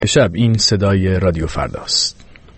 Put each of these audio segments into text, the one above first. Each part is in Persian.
شب این صدای رادیو فرداست.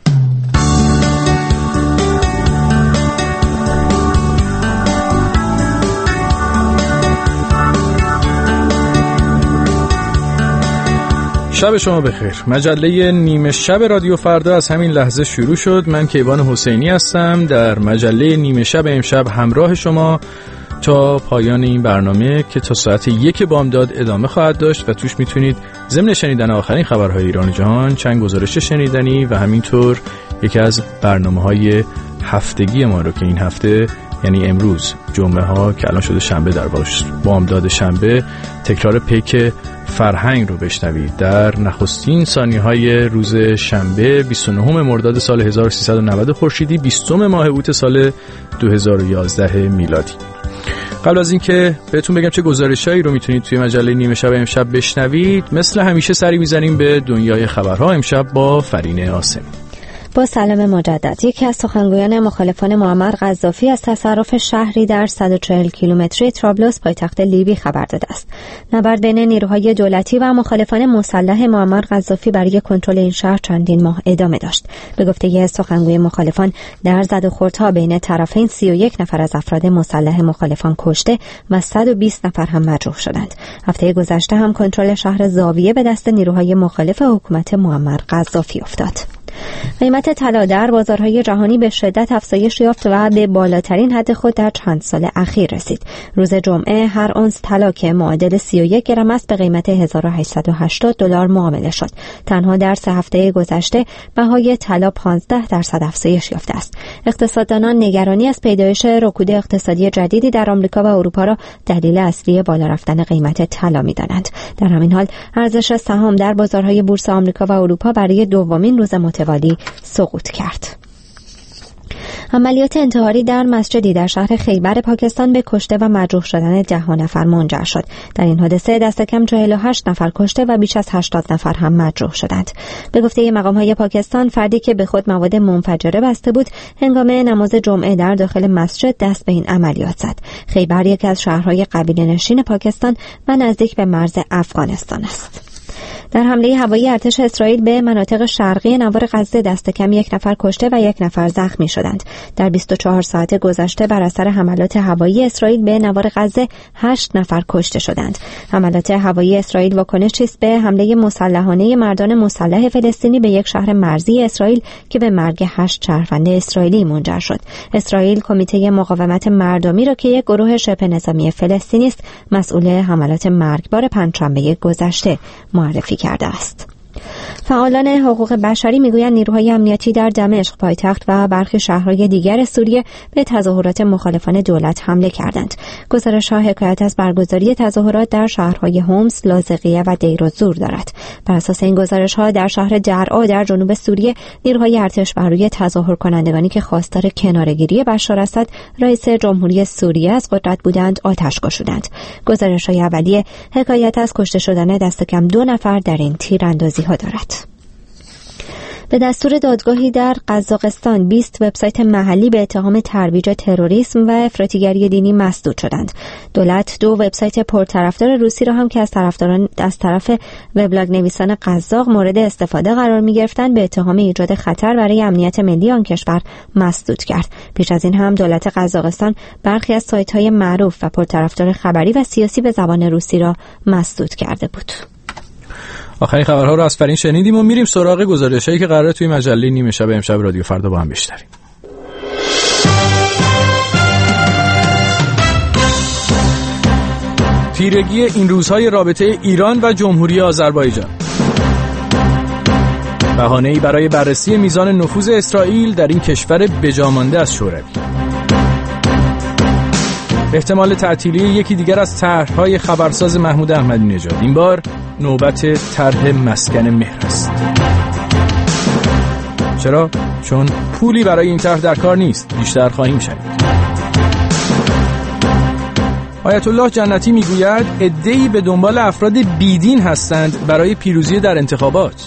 شب شما بخیر. مجله نیمه شب رادیو فردا از همین لحظه شروع شد. من کیوان حسینی هستم در مجله نیمه شب امشب همراه شما تا پایان این برنامه که تا ساعت 1 بامداد ادامه خواهد داشت و توش میتونید ضمن شنیدن آخرین خبرهای ایران و جهان چند گزارش شنیدنی و همینطور یکی از برنامه‌های هفتگی ما رو که این هفته یعنی امروز جمعه ها که الان شده شنبه در بامداد شنبه تکرار پیک فرهنگ رو بشنوید در نخستین ثانیه‌های روز شنبه 29 مرداد سال 1390 خورشیدی 20 ماه اوت سال 2011 میلادی. قبل از اینکه بهتون بگم چه گزارشایی رو میتونید توی مجله نیمه شب امشب بشنوید، مثل همیشه سری میزنیم به دنیای خبرها امشب با فرینه آسمی. با سلام مجدد. یکی از سخنگویان مخالفان معمر قذافی از تصرف شهری در 140 کیلومتری طرابلس پایتخت لیبی خبر داده است. نبرد بین نیروهای دولتی و مخالفان مسلح معمر قذافی برای کنترل این شهر چندین ماه ادامه داشت. به گفته سخنگوی مخالفان، در زد و خوردها بین طرفین 31 نفر از افراد مسلح مخالفان کشته و 120 نفر هم مجروح شدند. هفته گذشته هم کنترل شهر زاویه به دست نیروهای مخالف حکومت معمر قذافی افتاد. قیمت طلا در بازارهای جهانی به شدت افزایش یافت و به بالاترین حد خود در چند سال اخیر رسید. روز جمعه هر اونس طلا که معادل 31 گرم است به قیمت $1880 معامله شد. تنها در 3 هفته گذشته بهای طلا 15% افزایش یافته است. اقتصاددانان نگرانی از پیدایش رکود اقتصادی جدیدی در آمریکا و اروپا را دلیل اصلی بالا رفتن قیمت طلا می‌دانند. در همین حال ارزش سهام در بازارهای بورس آمریکا و اروپا برای دومین روز متوالی سقوط کرد. عملیات انتحاری در مسجدی در شهر خیبر پاکستان به کشته و مجروح شدن 10 نفر منجر شد. در این حادثه دست کم 48 نفر کشته و بیش از 80 نفر هم مجروح شدند. به گفته مقام‌های پاکستان، فردی که به خود مواد منفجره بسته بود هنگام نماز جمعه در داخل مسجد دست به این عملیات زد. خیبر یکی از شهرهای قبیله‌نشین پاکستان و نزدیک به مرز افغانستان است. در حمله هوایی ارتش اسرائیل به مناطق شرقی نوار غزه دست کم 1 نفر کشته و 1 نفر زخمی شدند. در 24 ساعت گذشته بر اثر حملات هوایی اسرائیل به نوار غزه 8 نفر کشته شدند. حملات هوایی اسرائیل واکنشی است به حمله مسلحانه مردان مسلح فلسطینی به یک شهر مرزی اسرائیل که به مرگ 8 شهروند اسرائیلی منجر شد. اسرائیل کمیته مقاومت مردمی را که یک گروه شبه نظامی فلسطینی است مسئول حملات مرگبار پنجشنبه گذشته معرفی کرده است. فعالان حقوق بشری میگویند نیروهای امنیتی در دمشق پایتخت و برخی شهرهای دیگر سوریه به تظاهرات مخالفان دولت حمله کردند. گزارش‌ها حکایت از برگزاری تظاهرات در شهرهای هومس، لاذقیه و دیر الزور دارد. بر اساس این گزارش‌ها در شهر درعا در جنوب سوریه نیروهای ارتش بر روی تظاهر کنندگانی که خواستار کناره‌گیری بشار اسد رئیس جمهوری سوریه از قدرت بودند آتش گشودند. گزارش‌های اولیه حکایت از کشته شدن دست کم 2 نفر در این تیراندازی‌ها دارد. به دستور دادگاهی در قزاقستان 20 وبسایت محلی به اتهام ترویج تروریسم و افراطیگری دینی مسدود شدند. دولت 2 وبسایت پرطرفدار روسی را هم که از طرف وبلاگ نویسان قزاق مورد استفاده قرار می‌گرفتند به اتهام ایجاد خطر برای امنیت ملی آن کشور مسدود کرد. پیش از این هم دولت قزاقستان برخی از سایت‌های معروف و پرطرفدار خبری و سیاسی به زبان روسی را مسدود کرده بود. آخرین خبرها رو از فرین شنیدیم و میریم سراغ گزارشایی که قراره توی مجله نیمه شب امشب رادیو فردا با هم بشنویم. تیرگی این روزهای رابطه ایران و جمهوری آذربایجان. بهانه‌ای برای بررسی میزان نفوذ اسرائیل در این کشور بجامانده از شوروی. احتمال تعطیلی یکی دیگر از طرح‌های خبرساز محمود احمدی نژاد. این بار نوبت طرح مسکن مهر است. چرا؟ چون پولی برای این طرح در کار نیست. بیشتر خواهیم شنید. آیت الله جنتی میگوید عده‌ای به دنبال افراد بیدین هستند برای پیروزی در انتخابات.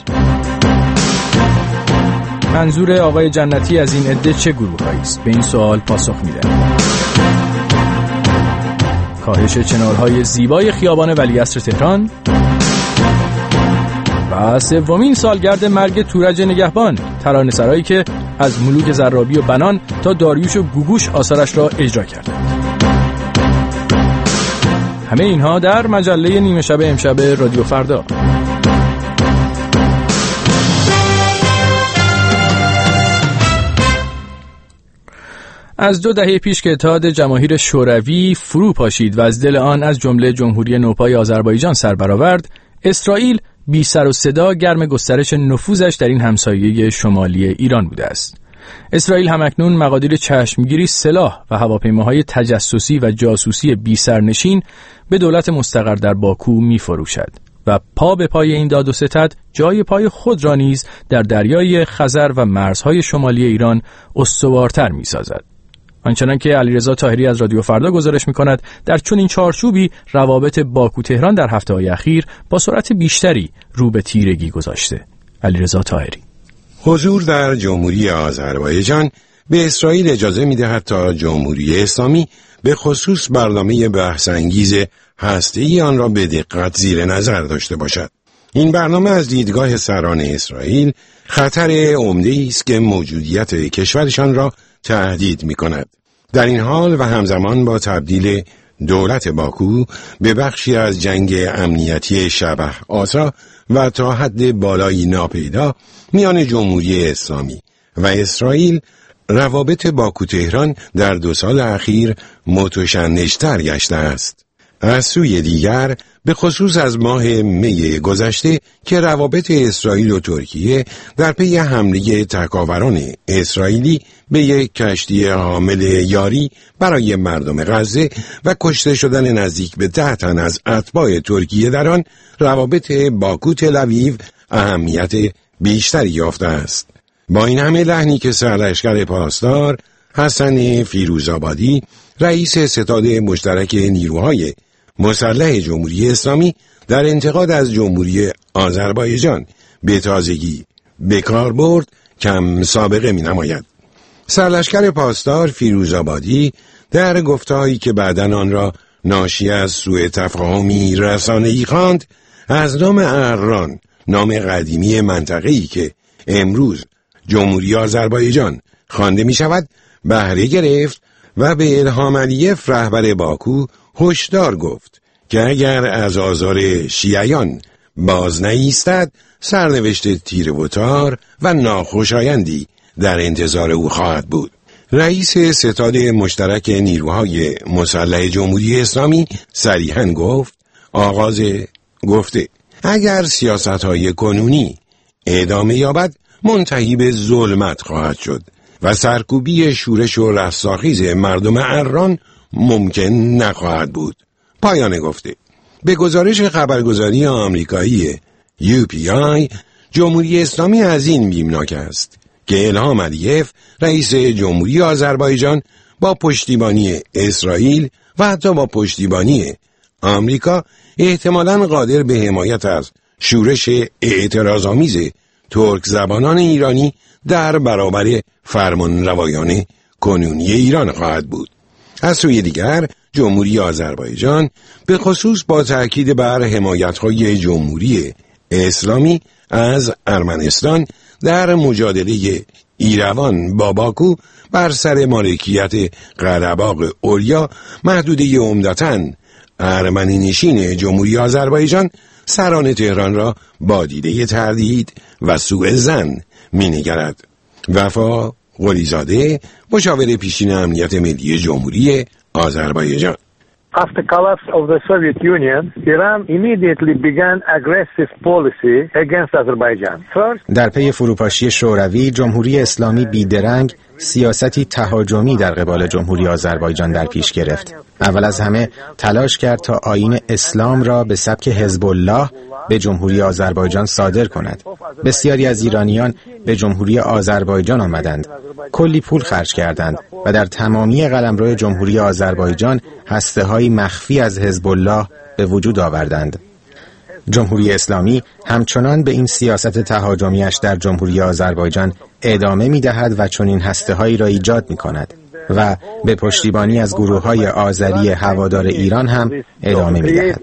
منظور آقای جنتی از این عده چه گروه‌هایی است؟ به این سوال پاسخ می‌دهد. کاهش چنارهای زیبای خیابان ولیعصر تهران و و سومین سالگرد مرگ تورج نگهبان، ترانه‌سرایی که از ملوک زرابی و بنان تا داریوش و گوگوش آثارش را اجرا کرد. همه اینها در مجله نیمه شب امشب رادیو فردا. از 2 دهه پیش که اتحاد جماهیر شوروی فرو پاشید و از دل آن از جمله جمهوری نوپای آذربایجان سر برآورد، اسرائیل بی سر و صدا گرم گسترش نفوذش در این همسایه شمالی ایران بوده است. اسرائیل همکنون مقادیر چشمگیری سلاح و هواپیماهای تجسسی و جاسوسی بی سرنشین به دولت مستقر در باکو می فروشد و پا به پای این داد و ستد جای پای خود را نیز در دریای خزر و مرزهای شمالی ایران استوارتر می سازد. آنچنان که علیرضا طاهری از رادیو فردا گزارش می‌کند، در چنین چارچوبی روابط باکو تهران در هفته‌های اخیر با سرعت بیشتری رو به تیرگی گذاشته. علیرضا طاهری: حضور در جمهوری آذربایجان به اسرائیل اجازه می‌دهد تا جمهوری اسلامی به خصوص برنامه بحث‌انگیز هسته‌ای آن را به دقت زیر نظر داشته باشد. این برنامه از دیدگاه سران اسرائیل خطر عمده‌ای است که موجودیت کشورشان را تهدید می‌کند. در این حال و همزمان با تبدیل دولت باکو به بخشی از جنگ امنیتی شبح آسا و تا حد بالایی ناپیدا میان جمهوری اسلامی و اسرائیل، روابط باکو تهران در 2 سال اخیر متشنج‌تر گشته است. از سوی دیگر به خصوص از ماه می گذشته که روابط اسرائیل و ترکیه در پی حمله تکاوران اسرائیلی به یک کشتی حامل یاری برای مردم غزه و کشته شدن نزدیک به 10 تن از اتباع ترکیه در آن، روابط باکو تل‌آویو اهمیت بیشتری یافته است. با این همه لحنی که سرلشکر پاسدار حسن فیروزآبادی، رئیس ستاد مشترک نیروهای مسلح جمهوری اسلامی، در انتقاد از جمهوری آذربایجان به تازگی به کار برد، کم سابقه می نماید. سرلشکر پاسدار فیروزآبادی در گفته‌هایی که بعداً آن را ناشی از سوء تفاهمی رسانه‌ای خواند، از نام ارران، نام قدیمی منطقه‌ای که امروز جمهوری آذربایجان خوانده می شود، بهره گرفت و به الهام علیف رهبر باکو هشدار گفت که اگر از آزار شیعیان باز نایستد، سرنوشت تیره و تار و ناخوشایندی در انتظار او خواهد بود. رئیس ستاد مشترک نیروهای مسلح جمهوری اسلامی صریحاً گفته اگر سیاست‌های کنونی ادامه یابد، منتهی به ظلمت خواهد شد و سرکوبی شورش و رستاخیز مردم ارران ممکن نخواهد بود. پایان گفته. به گزارش خبرگزاری آمریکایی UPI، جمهوری اسلامی از این بیمناک است که الهام علیف، رئیس جمهوری آذربایجان، با پشتیبانی اسرائیل و حتی با پشتیبانی آمریکا احتمالاً قادر به حمایت از شورش اعتراض‌آمیز ترک زبانان ایرانی در برابر فرمانروایان کنونی ایران خواهد بود. از سوی دیگر، جمهوری آذربایجان به خصوص با تأکید بر حمایت‌های جمهوری اسلامی از ارمنستان در مجادله ایروان با باکو بر سر مالکیت قره‌باغ اولیا، محدوده عمدتاً ارمنی نشین جمهوری آذربایجان، سران تهران را با دیده تردید و سوء ظن می‌نگرد. وفا قلیزاده، مشاور پیشین امنیت ملی جمهوری آذربایجان: After collapse of the Soviet Union, Iran immediately began aggressive policy against Azerbaijan. در پی فروپاشی شوروی، جمهوری اسلامی بیدرنگ سیاستی تهاجمی در قبال جمهوری آذربایجان در پیش گرفت. اول از همه تلاش کرد تا آیین اسلام را به سبک حزب الله به جمهوری آذربایجان صادر کند. بسیاری از ایرانیان به جمهوری آذربایجان آمدند، کلی پول خرج کردند و در تمامی قلمرو جمهوری آذربایجان هسته‌های مخفی از حزب الله به وجود آوردند. جمهوری اسلامی همچنان به این سیاست تهاجمیش در جمهوری آذربایجان ادامه می‌دهد و چنین هسته‌هایی را ایجاد می‌کند. و به پشتیبانی از گروه‌های آذری هوادار ایران هم ادامه می‌دهد.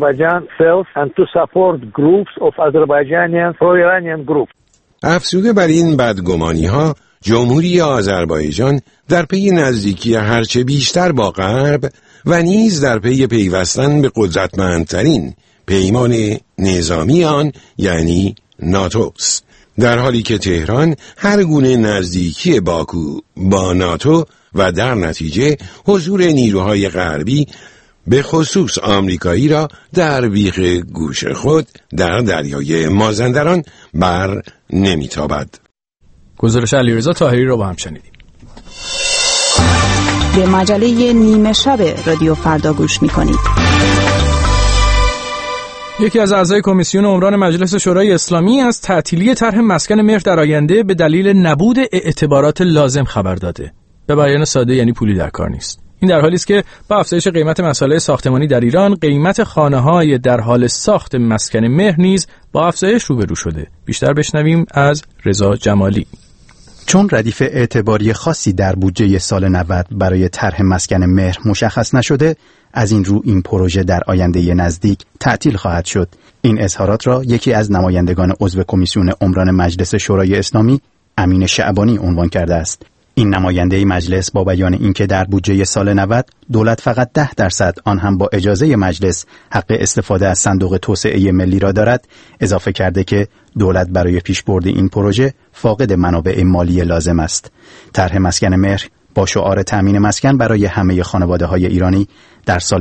افزوده بر این بدگمانی‌ها، جمهوری آذربایجان در پی نزدیکی هرچه بیشتر با غرب و نیز در پی پیوستن به قدرتمندترین پیمان نظامی آن یعنی ناتوست، در حالی که تهران هر گونه نزدیکی باکو با ناتو و در نتیجه حضور نیروهای غربی به خصوص آمریکایی را در بیخ گوش خود در دریای مازندران بر نمیتابد. گزارش علیرضا طاهری را با هم شنیدیم. به مجله نیمه شب رادیو فردا گوش می‌کنید. یکی از اعضای کمیسیون عمران مجلس شورای اسلامی از تعطیلی طرح مسکن مهر در آینده به دلیل نبود اعتبارات لازم خبر داده. به بیان ساده یعنی پولی در کار نیست. این در حالی است که با افزایش قیمت مسائل ساختمانی در ایران، قیمت خانه‌های در حال ساخت مسکن مهر نیز با افزایش روبرو شده. بیشتر بشنویم از رضا جمالی. چون ردیف اعتباری خاصی در بودجه سال 90 برای طرح مسکن مهر مشخص نشده، از این رو این پروژه در آینده نزدیک تعطیل خواهد شد. این اظهارات را یکی از نمایندگان عضو کمیسیون عمران مجلس شورای اسلامی، امین شعبانی عنوان کرده است. این نماینده مجلس با بیان اینکه در بودجه سال 90 دولت فقط 10% آن هم با اجازه مجلس حق استفاده از صندوق توسعه ملی را دارد، اضافه کرده که دولت برای پیشبرد این پروژه فاقد منابع مالی لازم است. طرح مسکن مهر با شعار تأمین مسکن برای همه خانواده‌های ایرانی در سال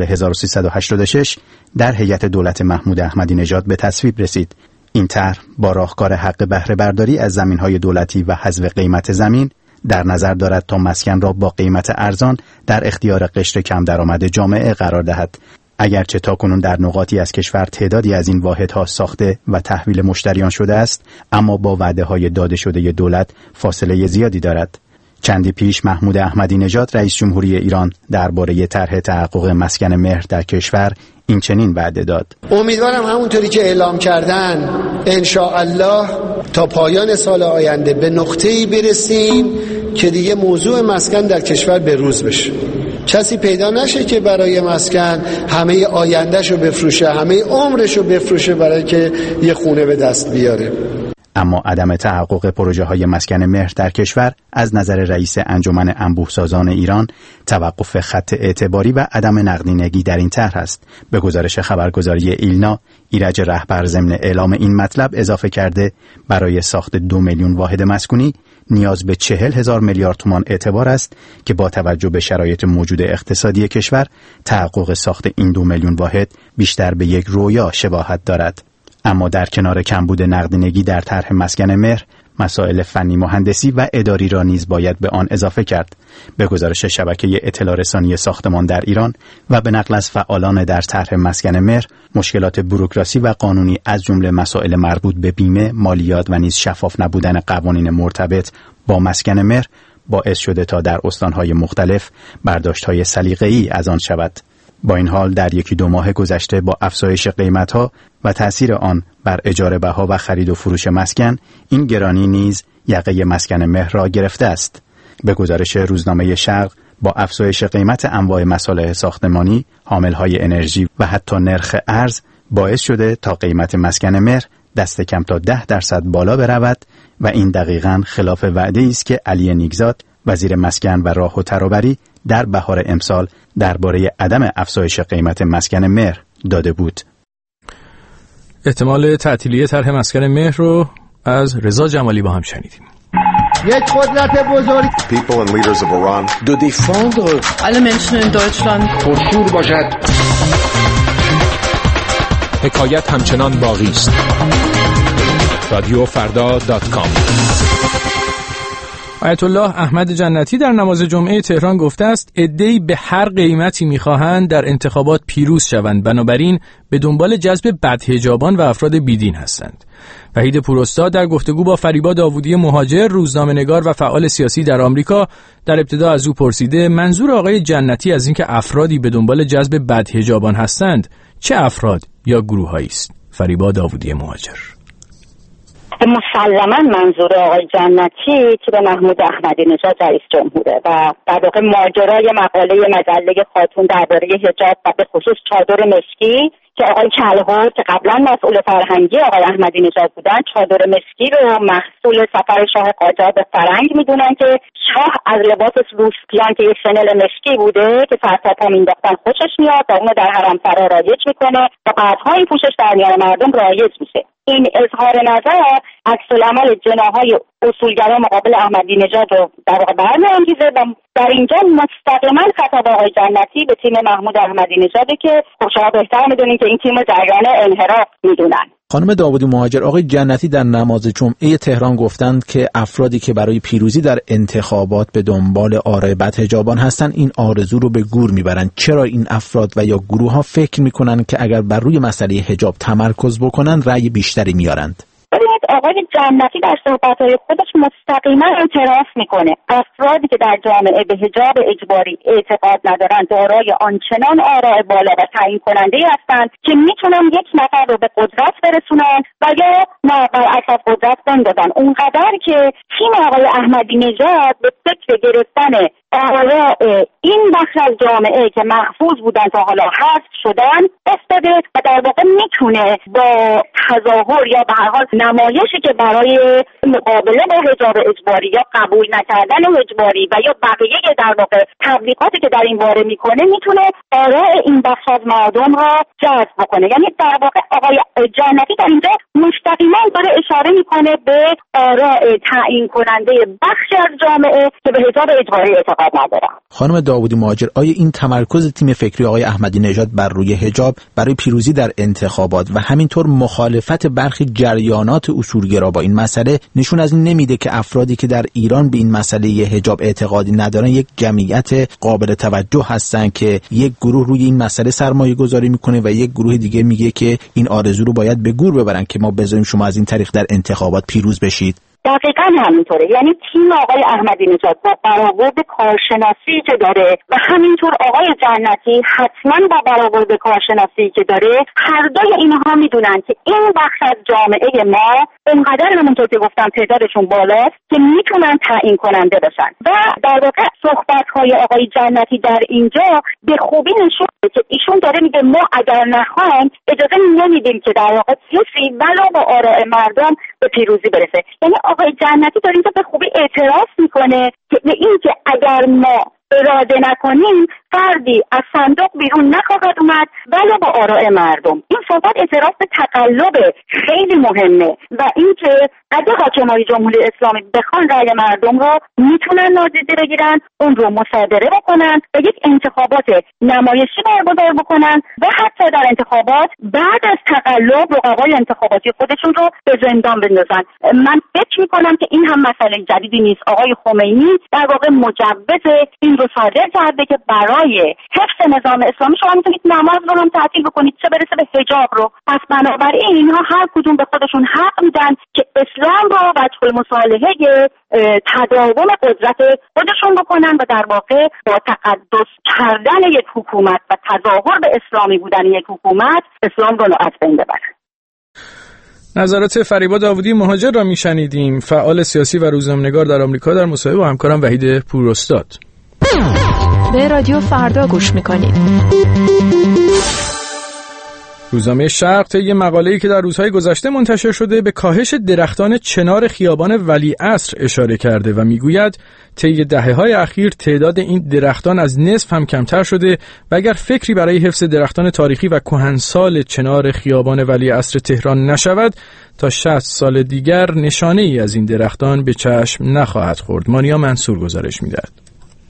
1386 در هیئت دولت محمود احمدی نژاد به تصویب رسید. این طرح با راهکار حق بهره برداری از زمین‌های دولتی و حذف قیمت زمین در نظر دارد تا مسکن را با قیمت ارزان در اختیار قشر کم درآمد جامعه قرار دهد. اگرچه تاکنون در نقاطی از کشور تعدادی از این واحدها ساخته و تحویل مشتریان شده است، اما با وعده‌های داده شده دولت فاصله زیادی دارد. چندی پیش محمود احمدی نژاد رئیس جمهوری ایران درباره طرح تحقق مسکن مهر در کشور این چنین وعده داد: امیدوارم همونطوری که اعلام کردن ان شاء الله تا پایان سال آینده به نقطه‌ای برسیم که دیگه موضوع مسکن در کشور به روز بشه. کسی پیدا نشه که برای مسکن همه آیندهشو بفروشه، همه عمرشو بفروشه برای که یه خونه به دست بیاره. اما عدم تحقق پروژه های مسکن مهر در کشور از نظر رئیس انجمن انبوه‌سازان ایران توقف خط اعتباری و عدم نقدینگی در این طرح است. به گزارش خبرگزاری ایلنا، ایرج رهبر ضمن اعلام این مطلب اضافه کرده برای ساخت 2 میلیون واحد مسکونی نیاز به 40,000 میلیارد تومان اعتبار است که با توجه به شرایط موجود اقتصادی کشور تحقق ساخت این 2 میلیون واحد بیشتر به یک رویا شباهت دارد. اما در کنار کمبود نقدینگی در طرح مسکن مهر، مسائل فنی مهندسی و اداری را نیز باید به آن اضافه کرد. به گزارش شبکه اطلاع رسانی ساختمان در ایران و به نقل از فعالان در طرح مسکن مهر، مشکلات بوروکراسی و قانونی از جمله مسائل مربوط به بیمه، مالیات و نیز شفاف نبودن قوانین مرتبط با مسکن مهر باعث شده تا در استانهای مختلف برداشت‌های سلیقه‌ای از آن شود. با این حال در 1-2 ماه گذشته با افزایش قیمت‌ها و تأثیر آن بر اجاره بها و خرید و فروش مسکن، این گرانی نیز یقه مسکن مهر را گرفته است. به گزارش روزنامه شرق، با افزایش قیمت انواع مصالح ساختمانی، حامل‌های انرژی و حتی نرخ ارز باعث شده تا قیمت مسکن مهر دست کم تا 10% بالا برود و این دقیقاً خلاف وعده‌ای است که علی نیکزاد وزیر مسکن و راه و ترابری در بهار امسال درباره عدم افزایش قیمت مسکن مهر داده بود. احتمال تعطیلی طرح مسکن مهر رو از رضا جمالی با هم شنیدیم. یک قدرت بزرگ People and leaders of Iran de défendre alle Menschen in Deutschland پرشور باشد. حکایت همچنان باقی است. radiofarda.com. آیت الله احمد جنتی در نماز جمعه تهران گفته است عده‌ای به هر قیمتی می‌خواهند در انتخابات پیروز شوند، بنابراین به دنبال جذب بدحجابان و افراد بیدین هستند. وحید پوراستاد در گفتگو با فریبا داوودی مهاجر، روزنامه‌نگار و فعال سیاسی در آمریکا، در ابتدا از او پرسیده منظور آقای جنتی از اینکه افرادی به دنبال جذب بدحجابان هستند چه افراد یا گروه‌هایی است؟ فریبا داوودی مهاجر: که مسلما منظور آقای جنتی که به محمود احمدی نژاد رئیس جمهوره و در واقع ماجرای مقاله مجله خاتون درباره حجاب و به خصوص چادر مشکی که آقای کلهر که قبلا مسئول فرهنگی آقای احمدی نژاد بودن، چادر مشکی رو محصول سفر شاه قاجار به فرنگ میدونن که شاه از لباس روسپیان که یک شنل مشکی بوده که سر تا پا مینداختن خوشش میاد و اونو در حرم سرا رایج میکنه و بعدها این پوشش در میان مردم رایج میشه. این اظهار نظر عکس العمل جناح‌های اصولگرا مقابل احمدی نژاد رو در واقع برمی‌انگیزه و در اینجا مستقیما خطاب آقای جنتی به تیم محمود احمدی نژاده که شما بهتر می‌دونین که این تیم جریان انحراف می‌دونن. خانم داوودی مهاجر، آقای جنتی در نماز جمعه تهران گفتند که افرادی که برای پیروزی در انتخابات به دنبال آراء بدحجابان هستند این آرزو رو به گور میبرند. چرا این افراد و یا گروه ها فکر میکنن که اگر بر روی مسئله حجاب تمرکز بکنن رأی بیشتری میارند؟ آقای جنتی در صحبت‌های خودش مستقیما اعتراف میکنه افرادی که در جامعه به حجاب اجباری اعتقاد ندارند دارای آنچنان آراء بالا و تعیین کننده هستند که میتونن یک نفر رو به قدرت برسونن و یا برعکس از قدرت بندازن، اونقدر که تیم آقای احمدی نژاد به فکر گرفتن آراء این بخش از جامعه که محفوظ بودن تا حالا حذف شدن افتاده و در واقع میتونه با تظاهر یا به هر حال نمایشی که برای مقابله با حجاب اجباری یا قبول نکردن اجباری و یا بقیه در واقع تبلیغاتی که در این باره میکنه میتونه آراء این بخش از مردم را جذب بکنه. یعنی در واقع آقای جنتی در اینجا مستقیما داره اشاره میکنه به آراء تعیین کننده بخشی از جامعه که به حجاب اجباری اعتقاد ندارن. خانم داوودی مهاجر، آیا این تمرکز تیم فکری آقای احمدی نژاد بر روی حجاب برای پیروزی در انتخابات و همینطور مخالفت برخی جریانات اصولگرا با این مسئله نشون از این نمیده که افرادی که در ایران به این مسئله حجاب اعتقادی ندارن یک جمعیت قابل توجه هستن که یک گروه روی این مسئله سرمایه گذاری میکنه و یک گروه دیگه میگه که این آرزو رو باید به گور ببرن که ما بذاریم شما از این طریق در انتخابات پیروز بشید؟ دقیقاً همینطوره. یعنی تیم آقای احمدی نژاد با برآورد کارشناسی که داره و همینطور آقای جنتی حتما با برآورد کارشناسی که داره هر دوی اینها میدونن که این بخش از جامعه ما اینقدر همونطور که گفتم تعدادشون بالاست که میتونن تعیین کننده بشن و در واقع صحبت‌های آقای جنتی در اینجا به خوبی نشون میده که ایشون داره میگه ما اگر نخوایم اجازه نمیدیم که در واقع کسی ولو با آراء مردم به پیروزی برسه. یعنی آقای جنتی داره اینجا به خوبی اعتراف میکنه که به این که اگر ما اراده نکنیم فردی از صندوق بیرون نخواهد اومد ولو با آراء مردم. این صحبت اعتراف به تقلب خیلی مهمه و اینکه اگه حاکمای جمهوری اسلامی بخوان رأی مردم رو میتونن نادیده بگیرن، اون رو مصادره بکنن و یک انتخابات نمایشی برگزار بکنن و حتی در انتخابات بعد از تقلب رقبای انتخاباتی خودشون رو به زندان بندازن. من فکر میکنم که این هم مسئله جدیدی نیست. آقای خمینی در واقع مجوز این رو صادر کرده که برای حفظ نظام اسلامی شما میتونید نماز رو هم تعطیل بکنید، چه برسه به حجاب رو. پس بنابراین اینها هر کدوم به خودشون حق میدن که اسلام رو وجه المصالحه تداوم قدرت خودشون بکنن و در واقع با تقدس کردن یک حکومت و تظاهر به اسلامی بودن یک حکومت اسلام رو از بین ببرن. نظرات فریبا داوودی مهاجر را میشنیدیم، فعال سیاسی و روزنامه‌نگار در آمریکا، در مصاحبه با همکارم وحید پوراستاد. به رادیو فردا گوش میکنید. روزنامه شرق طی مقاله‌ای که در روزهای گذشته منتشر شده به کاهش درختان چنار خیابان ولیعصر اشاره کرده و میگوید طی دهه‌های اخیر تعداد این درختان از نصف هم کمتر شده و اگر فکری برای حفظ درختان تاریخی و کهنسال چنار خیابان ولیعصر تهران نشود تا 60 سال دیگر نشانه‌ای از این درختان به چشم نخواهد خورد. مانیا منصور گزارش می‌دهد.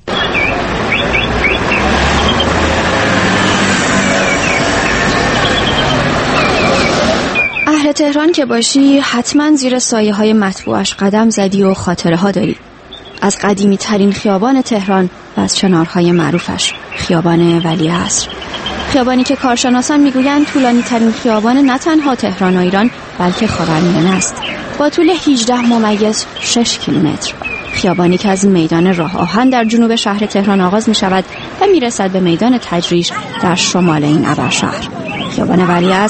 اهل تهران که باشی حتما زیر سایه های مطبوعش قدم زدی و خاطره ها داری از قدیمی ترین خیابان تهران و از چنارهای معروفش، خیابان ولیعصر. خیابانی که کارشناسان میگویند طولانی ترین خیابان نه تنها تهران و ایران بلکه خاورمیانه است، با طول 18.6 کیلومتر. خیابانی که از میدان راه آهن در جنوب شهر تهران آغاز می شود و می رسد به میدان تجریش در شمال این ابرشهر. خیابان ولیعصر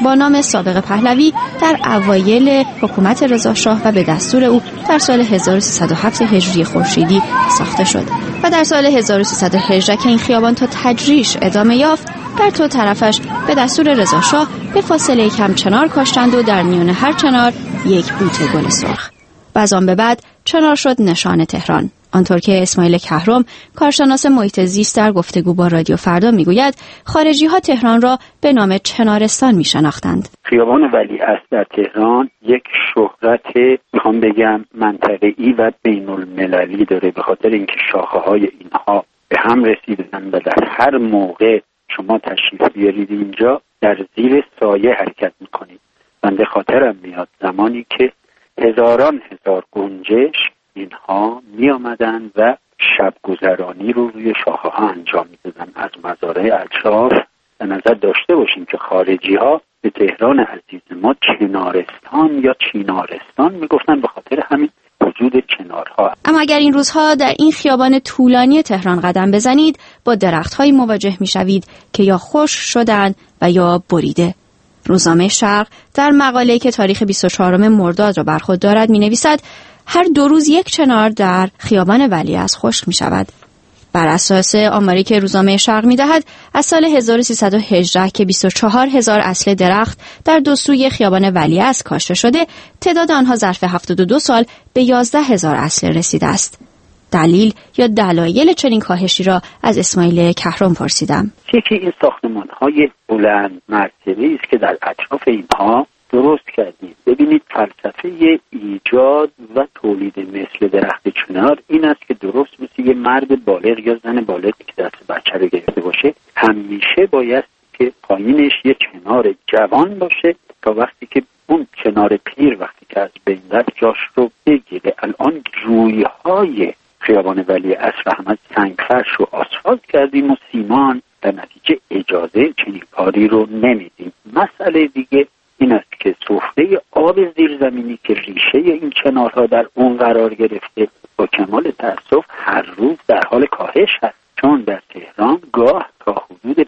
با نام سابق پهلوی در اوایل حکومت رضاشاه و به دستور او در سال 1307 هجری خورشیدی ساخته شد و در سال 1318 که این خیابان تا تجریش ادامه یافت، در تو طرفش به دستور رضاشاه به فاصله کم چنار کاشتند و در میان هر چنار یک بوته گل سرخ. و از آن به بعد چنار شد نشان تهران. آنطور که اسماعیل کهرم، کارشناس محیط زیست، در گفتگو با رادیو فردا میگوید، خارجی‌ها تهران را به نام چنارستان میشناختند. خیابان ولیعصر در تهران یک شهرت میخوام بگم منطقه‌ای و بین‌المللی داره، به خاطر اینکه شاخه‌های اینها به هم رسیدن و در هر موقع شما تشریف بیارید اینجا در زیر سایه حرکت میکنید. بنده خاطرم میاد زمانی که هزاران هزار گنجش اینها می آمدن و شب گذرانی رو روی شاخه ها انجام می دادن. از مزارع اطراف به نظر داشته باشیم که خارجی ها به تهران عزیز ما چنارستان یا چینارستان می گفتن، به خاطر همین وجود چنارها. اما اگر این روزها در این خیابان طولانی تهران قدم بزنید، با درخت‌هایی مواجه می‌شوید که یا خشک شدن و یا بریده. روزنامه شرق در مقاله‌ای که تاریخ 24 مرداد را بر خود دارد می‌نویسد هر 2 روز یک چنار در خیابان ولیعصر خشک می‌شود. بر اساس آماری که روزنامه شرق می‌دهد، از سال 1318 که 24,000 اصل درخت در 2 سوی خیابان ولیعصر کاشته شده، تعداد آنها ظرف 72 سال به 11,000 اصل رسیده است. دلیل یا دلایل چنین کاهشی را از اسماعیل کهرم پرسیدم. یکی این ساختمان‌های بلند مرتبه‌ای است که در اطراف اینها درست کردیم. ببینید فلسفه ایجاد و تولید مثل درخت چنار این است که درست مثل یه مرد بالغ یا زن بالغ که دست بچه رو گرفته باشه، همیشه باید که پایینش یه چنار جوان باشه تا وقتی که اون چنار پیر وقتی که از بین رفت جاش رو بگیره. الان جویهای خیابان ولیعصر احمد سنگفرش رو آسفالت کردیم و سیمان، در نتیجه اجازه چنین کاری رو نمیدیم. مسئله دیگه این است که سفره آب زیرزمینی که ریشه این چنارها در اون قرار گرفته با کمال تأسف هر روز در حال کاهش هست، چون در تهران گاه تا حدود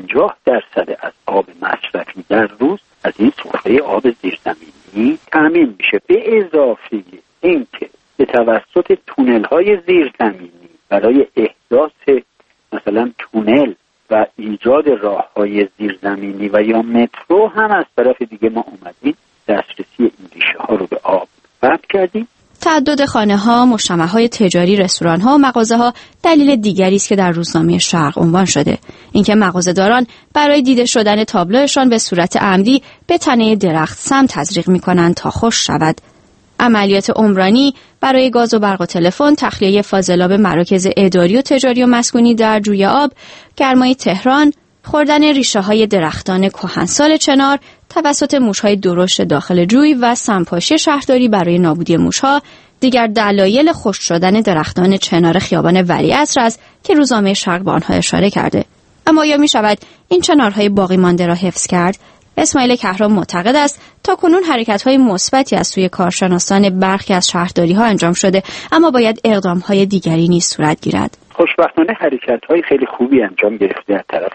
50% از آب مصرفی در روز از این سفره آب زیرزمینی تامین میشه. به اضافه این که به توسط تونل‌های زیرزمینی برای احداث مثلا تونل و ایجاد راه‌های زیرزمینی و یا مترو هم از طرف دیگه ما اومدیم دسترسی این ریشه‌ها رو به آب قطع کردیم. تعدد خانه‌ها، مجتمع‌های تجاری، رستوران‌ها و مغازه‌ها دلیل دیگری است که در روزنامه شرق عنوان شده. اینکه مغازه‌داران برای دیده شدن تابلوشان به صورت عمدی به تنه درخت سم تزریق می‌کنند تا خشک شود. عملیات عمرانی برای گاز و برق و تلفن، تخلیه فاضلاب مراکز اداری و تجاری و مسکونی در جوی آب، گرمای تهران، خوردن ریشه‌های درختان کهنسال چنار توسط موش‌های درشت داخل جوی و سمپاشی شهرداری برای نابودی موش‌ها دیگر دلایل خشک شدن درختان چنار خیابان ولیعصر است که روزنامه شرق به آنها اشاره کرده. اما یا می‌شود این چنارهای باقی مانده را حفظ کرد؟ اسماعیل کهرم معتقد است تاکنون حرکت‌های مثبتی از سوی کارشناسان برخی از شهرداری‌ها انجام شده، اما باید اقدام‌های دیگری نیز صورت گیرد. خوشبختانه حرکت‌های خیلی خوبی انجام گرفته از طرف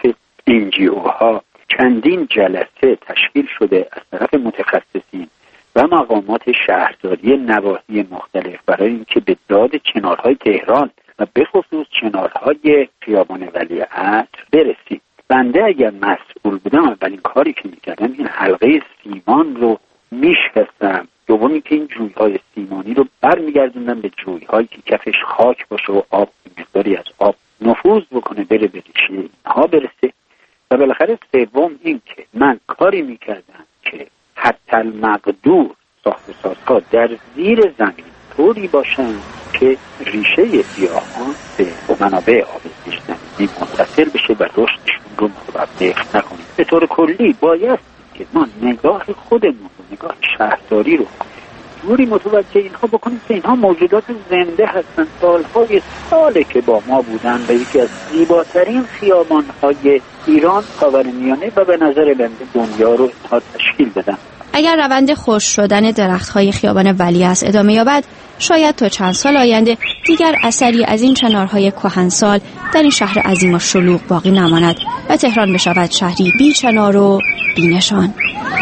NGO‌ها. چندین جلسه تشکیل شده از طرف متخصصین و مقامات شهرداری نواحی مختلف برای اینکه به داد چنارهای تهران و به خصوص چنارهای خیابان ولیعصر برسیم. بنده اگر مسئول بودم اولین کاری که میکردم این حلقه سیمان رو میشکستم. دومی که این جویهای سیمانی رو برمیگردوندم به جویهایی که کفش خاک باشه و آب مقداری از آب نفوذ بکنه بره به ریشه اینها برسه. و بالاخره سوم این که من کاری میکردم که حتی المقدور ساخت و سازها در زیر زمین طوری باشن که ریشه گیاهان به منابع آب زیرزمینی متصل بشه و رشدشون رو متوقف نکنیم. به طور کلی باید که ما نگاه خودمون رو، نگاه شهرداری رو جوری متوجه اینها بکنیم که اینها موجودات زنده هستن. سالهای ساله که با ما بودن و یکی از زیباترین خیابانهای ایران، خاورمیانه و به نظر بنده دنیا رو اینها تشکیل بدن. اگر روند خشک شدن درخت‌های خیابان ولیعصر ادامه یابد، شاید تا چند سال آینده دیگر اثری از این چنارهای کهنسال در این شهر عظیم و شلوغ باقی نماند و تهران بشود شهری بی چنار و بی نشان.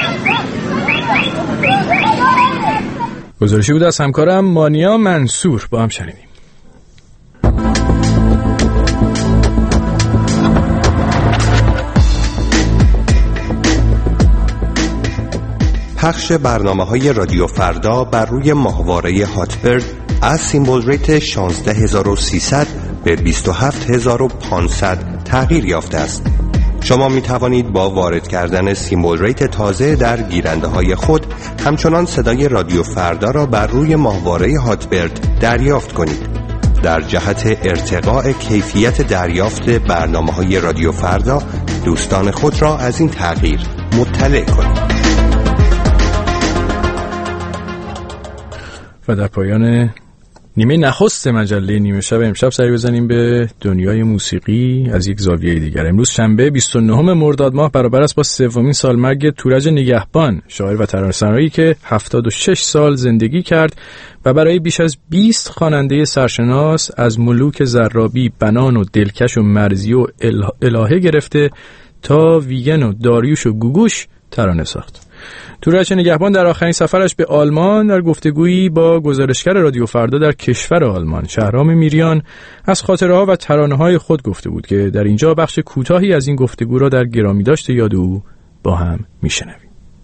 گزارشی بود از همکارم مانیا منصور. با هم شنیدیم. پخش برنامه‌های رادیو فردا بر روی ماهواره هاتبرد از سیمبل ریت 16300 به 27500 تغییر یافته است. شما می توانید با وارد کردن سیمبل ریت تازه در گیرنده‌های خود همچنان صدای رادیو فردا را بر روی ماهواره هاتبرد دریافت کنید. در جهت ارتقاء کیفیت دریافت برنامه‌های رادیو فردا، دوستان خود را از این تغییر مطلع کنید. و در پایان نیمه نخست مجله نیمه شب امشب سری بزنیم به دنیای موسیقی از یک زاویه دیگر. امروز شنبه 29 مرداد ماه برابر است با سومین سالمرگ تورج نگهبان، شاعر و ترانه‌سرایی که 76 سال زندگی کرد و برای بیش از 20 خواننده سرشناس از ملوک زرابی، بنان و دلکش و مرزی و الهه گرفته تا ویگن و داریوش و گوگوش ترانه ساخت. تورج نگهبان در آخرین سفرش به آلمان در گفتگویی با گزارشگر رادیو فردا در کشور آلمان، شهرام میریان، از خاطره‌ها و ترانه‌های خود گفته بود که در اینجا بخش کوتاهی از این گفتگو را در گرامی داشت یاد او با هم میشنویم.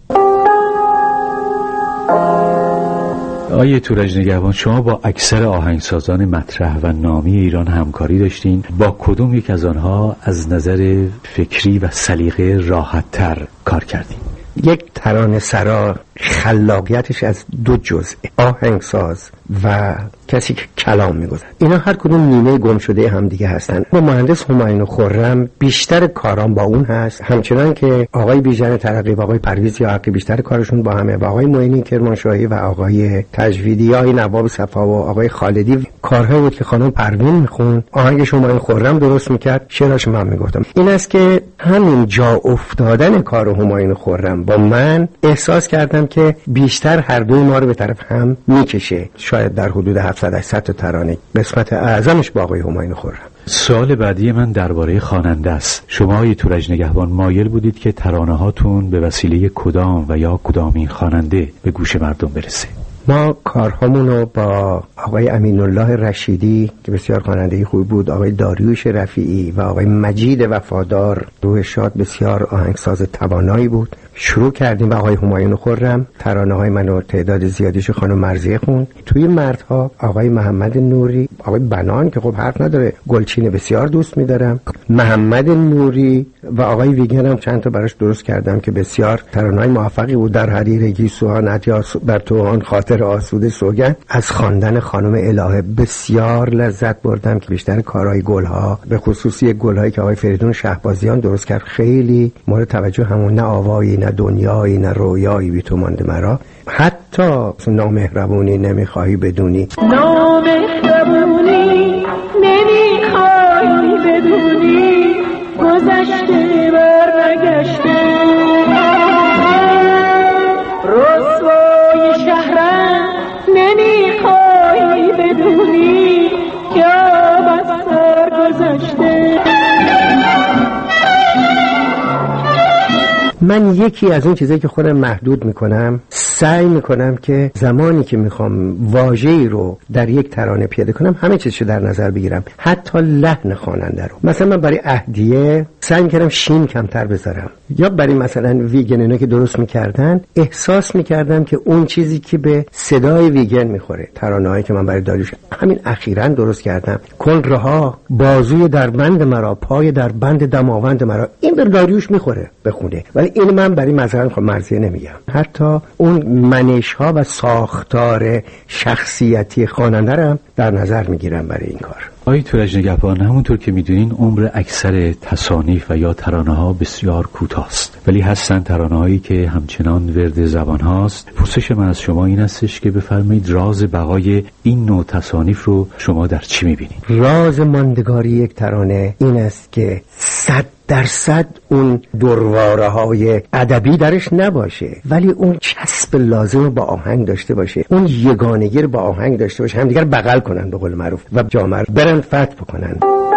آقای تورج نگهبان، شما با اکثر آهنگسازان مطرح و نامی ایران همکاری داشتین. با کدوم یک از آنها از نظر فکری و سلیقه راحت‌تر کار کردین؟ یک ترانه سرا خلاقیتش از دو جزء، آهنگساز و کسی که کلام میگذاره. اینا هر کدوم نیمه گم شده هم دیگه هستن. با مهندس همایون خرم بیشتر کارام با اون هست، همچنان که آقای بیژن ترقی و آقای پرویز یاحقی بیشتر کارشون با همه، و آقای معینی کرمانشاهی و آقای تجویدی، آقای نواب صفا و آقای خالدی کارهایی بود که خانم پروین میخون، آهنگش همایون خرم درست میکرد، شعرش من میگفتم. این است که همین جا افتادن کار همایون خرم با من احساس کردم که بیشتر هر دوی ما رو به طرف هم میکشه. شاید در حدود 700-800 تا ترانه، قسمت اعظمش با آقای همایون خرم. سوال بعدی من درباره خواننده است. شما آقای تورج نگهبان مایل بودید که ترانه هاتون به وسیله کدام و یا کدامین خواننده به گوش مردم برسه؟ ما کارهامون رو با آقای امین الله رشیدی که بسیار خواننده خوبی بود، آقای داریوش رفیعی و آقای مجید وفادار، روح شاد بسیار آهنگساز توانایی بود، شروع کردیم. و آقای همایون خرم ترانه‌های منو تعداد زیادیش خانم مرزیه خوند. توی مردها آقای محمد نوری، آقای بنان که خب حرف نداره، گلچین بسیار دوست می‌دارم، محمد نوری و آقای ویگن هم چند تا براش درست کردم که بسیار ترانه‌های موفقی بود. در حریر گیسوها، ندیا بر توان، خاطر آسوده، سوگند. از خواندن خانم الهه بسیار لذت بردم که بیشتر کارهای گلها، به خصوص یک گلهایی که آقای فریدون شهبازیان درست کرد، خیلی مورد توجه همون. نه آوایی، نه دنیایی، نه رویایی بی تو مانده مرا، حتی نامهربونی نمیخواهی بدونی، نامهربونی نمیخواهی بدونی، گذشته برنگشته، رسوای شهرم نمیخواهی بدونی، که بستر گذشته. من یکی از اون چیزایی که خودم محدود میکنم، سعی میکنم که زمانی که میخوام واژه‌ای رو در یک ترانه پیاده کنم همه چیزشو در نظر بگیرم، حتی لحن خواننده رو. مثلا من برای اهدیه سعی میکردم شین کمتر بذارم، یا برای مثلا ویگن اینا که درست میکردن احساس میکردم که اون چیزی که به صدای ویگن میخوره. ترانه‌هایی که من برای داریوش همین اخیراً درست کردم، کن رها بازوی در بند مرا، پای در بند دماوند مرا، این به داریوش میخوره بخونه، ولی این من برای مثلا خب مرزیه نمیگم. حتی اون منش ها و ساختار شخصیتی خواننده رو در نظر میگیرم برای این کار. آقای تورج نگهبان، همونطور که میدونین عمر اکثر تصانیف و یا ترانه ها بسیار کوتاست، ولی هستن ترانه هایی که همچنان ورد زبان هاست. پرسش من از شما این هستش که بفرمایید راز بقای این نوع تصانیف رو شما در چی میبینید؟ راز ماندگاری یک ترانه این است که 100 100% اون درواره های ادبی درش نباشه، ولی اون چسب لازم با آهنگ داشته باشه، اون یگانگی با آهنگ داشته باشه، همدیگر بغل کنن به قول معروف و جامعه برن فتح بکنن.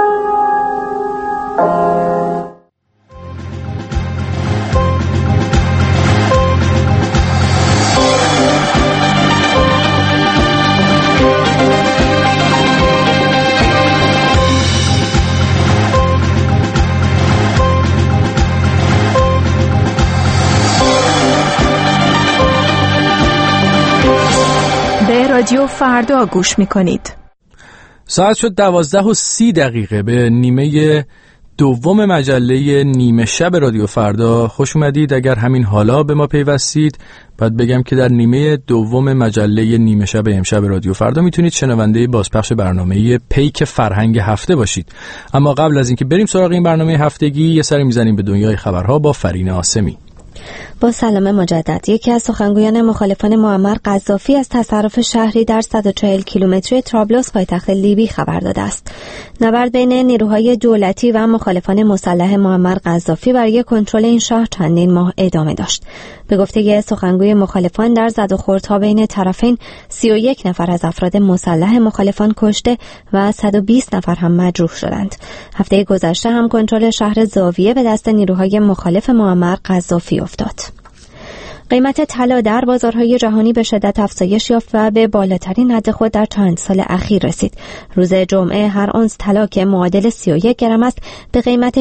رادیو فردا گوش میکنید. ساعت شد 12:30 به نیمه دوم مجله نیمه شب رادیو فردا خوش اومدید. اگر همین حالا به ما پیوستید باید بگم که در نیمه دوم مجله نیمه شب امشب رادیو فردا میتونید شنونده بازپخش برنامه پیک فرهنگ هفته باشید. اما قبل از اینکه بریم سراغ این برنامه هفتگی یه سری میزنیم به دنیای خبرها با فرین آسمی. با سلام مجدد. یکی از سخنگویان مخالفان معمر قذافی از تصرف شهری در 140 کیلومتری طرابلس پایتخت لیبی خبر داده است. نبرد بین نیروهای دولتی و مخالفان مسلح معمر قذافی برای کنترل این شهر چندین ماه ادامه داشت. به گفته سخنگوی مخالفان در زد و خوردها بین طرفین 31 نفر از افراد مسلح مخالفان کشته و 120 نفر هم مجروح شدند. هفته گذشته هم کنترل شهر زاویه به دست نیروهای مخالف معمر قذافی افتاد. قیمت طلا در بازارهای جهانی به شدت افزایش یافت و به بالاترین حد خود در چند سال اخیر رسید. روز جمعه هر اونس طلا که معادل 31 گرم است به قیمت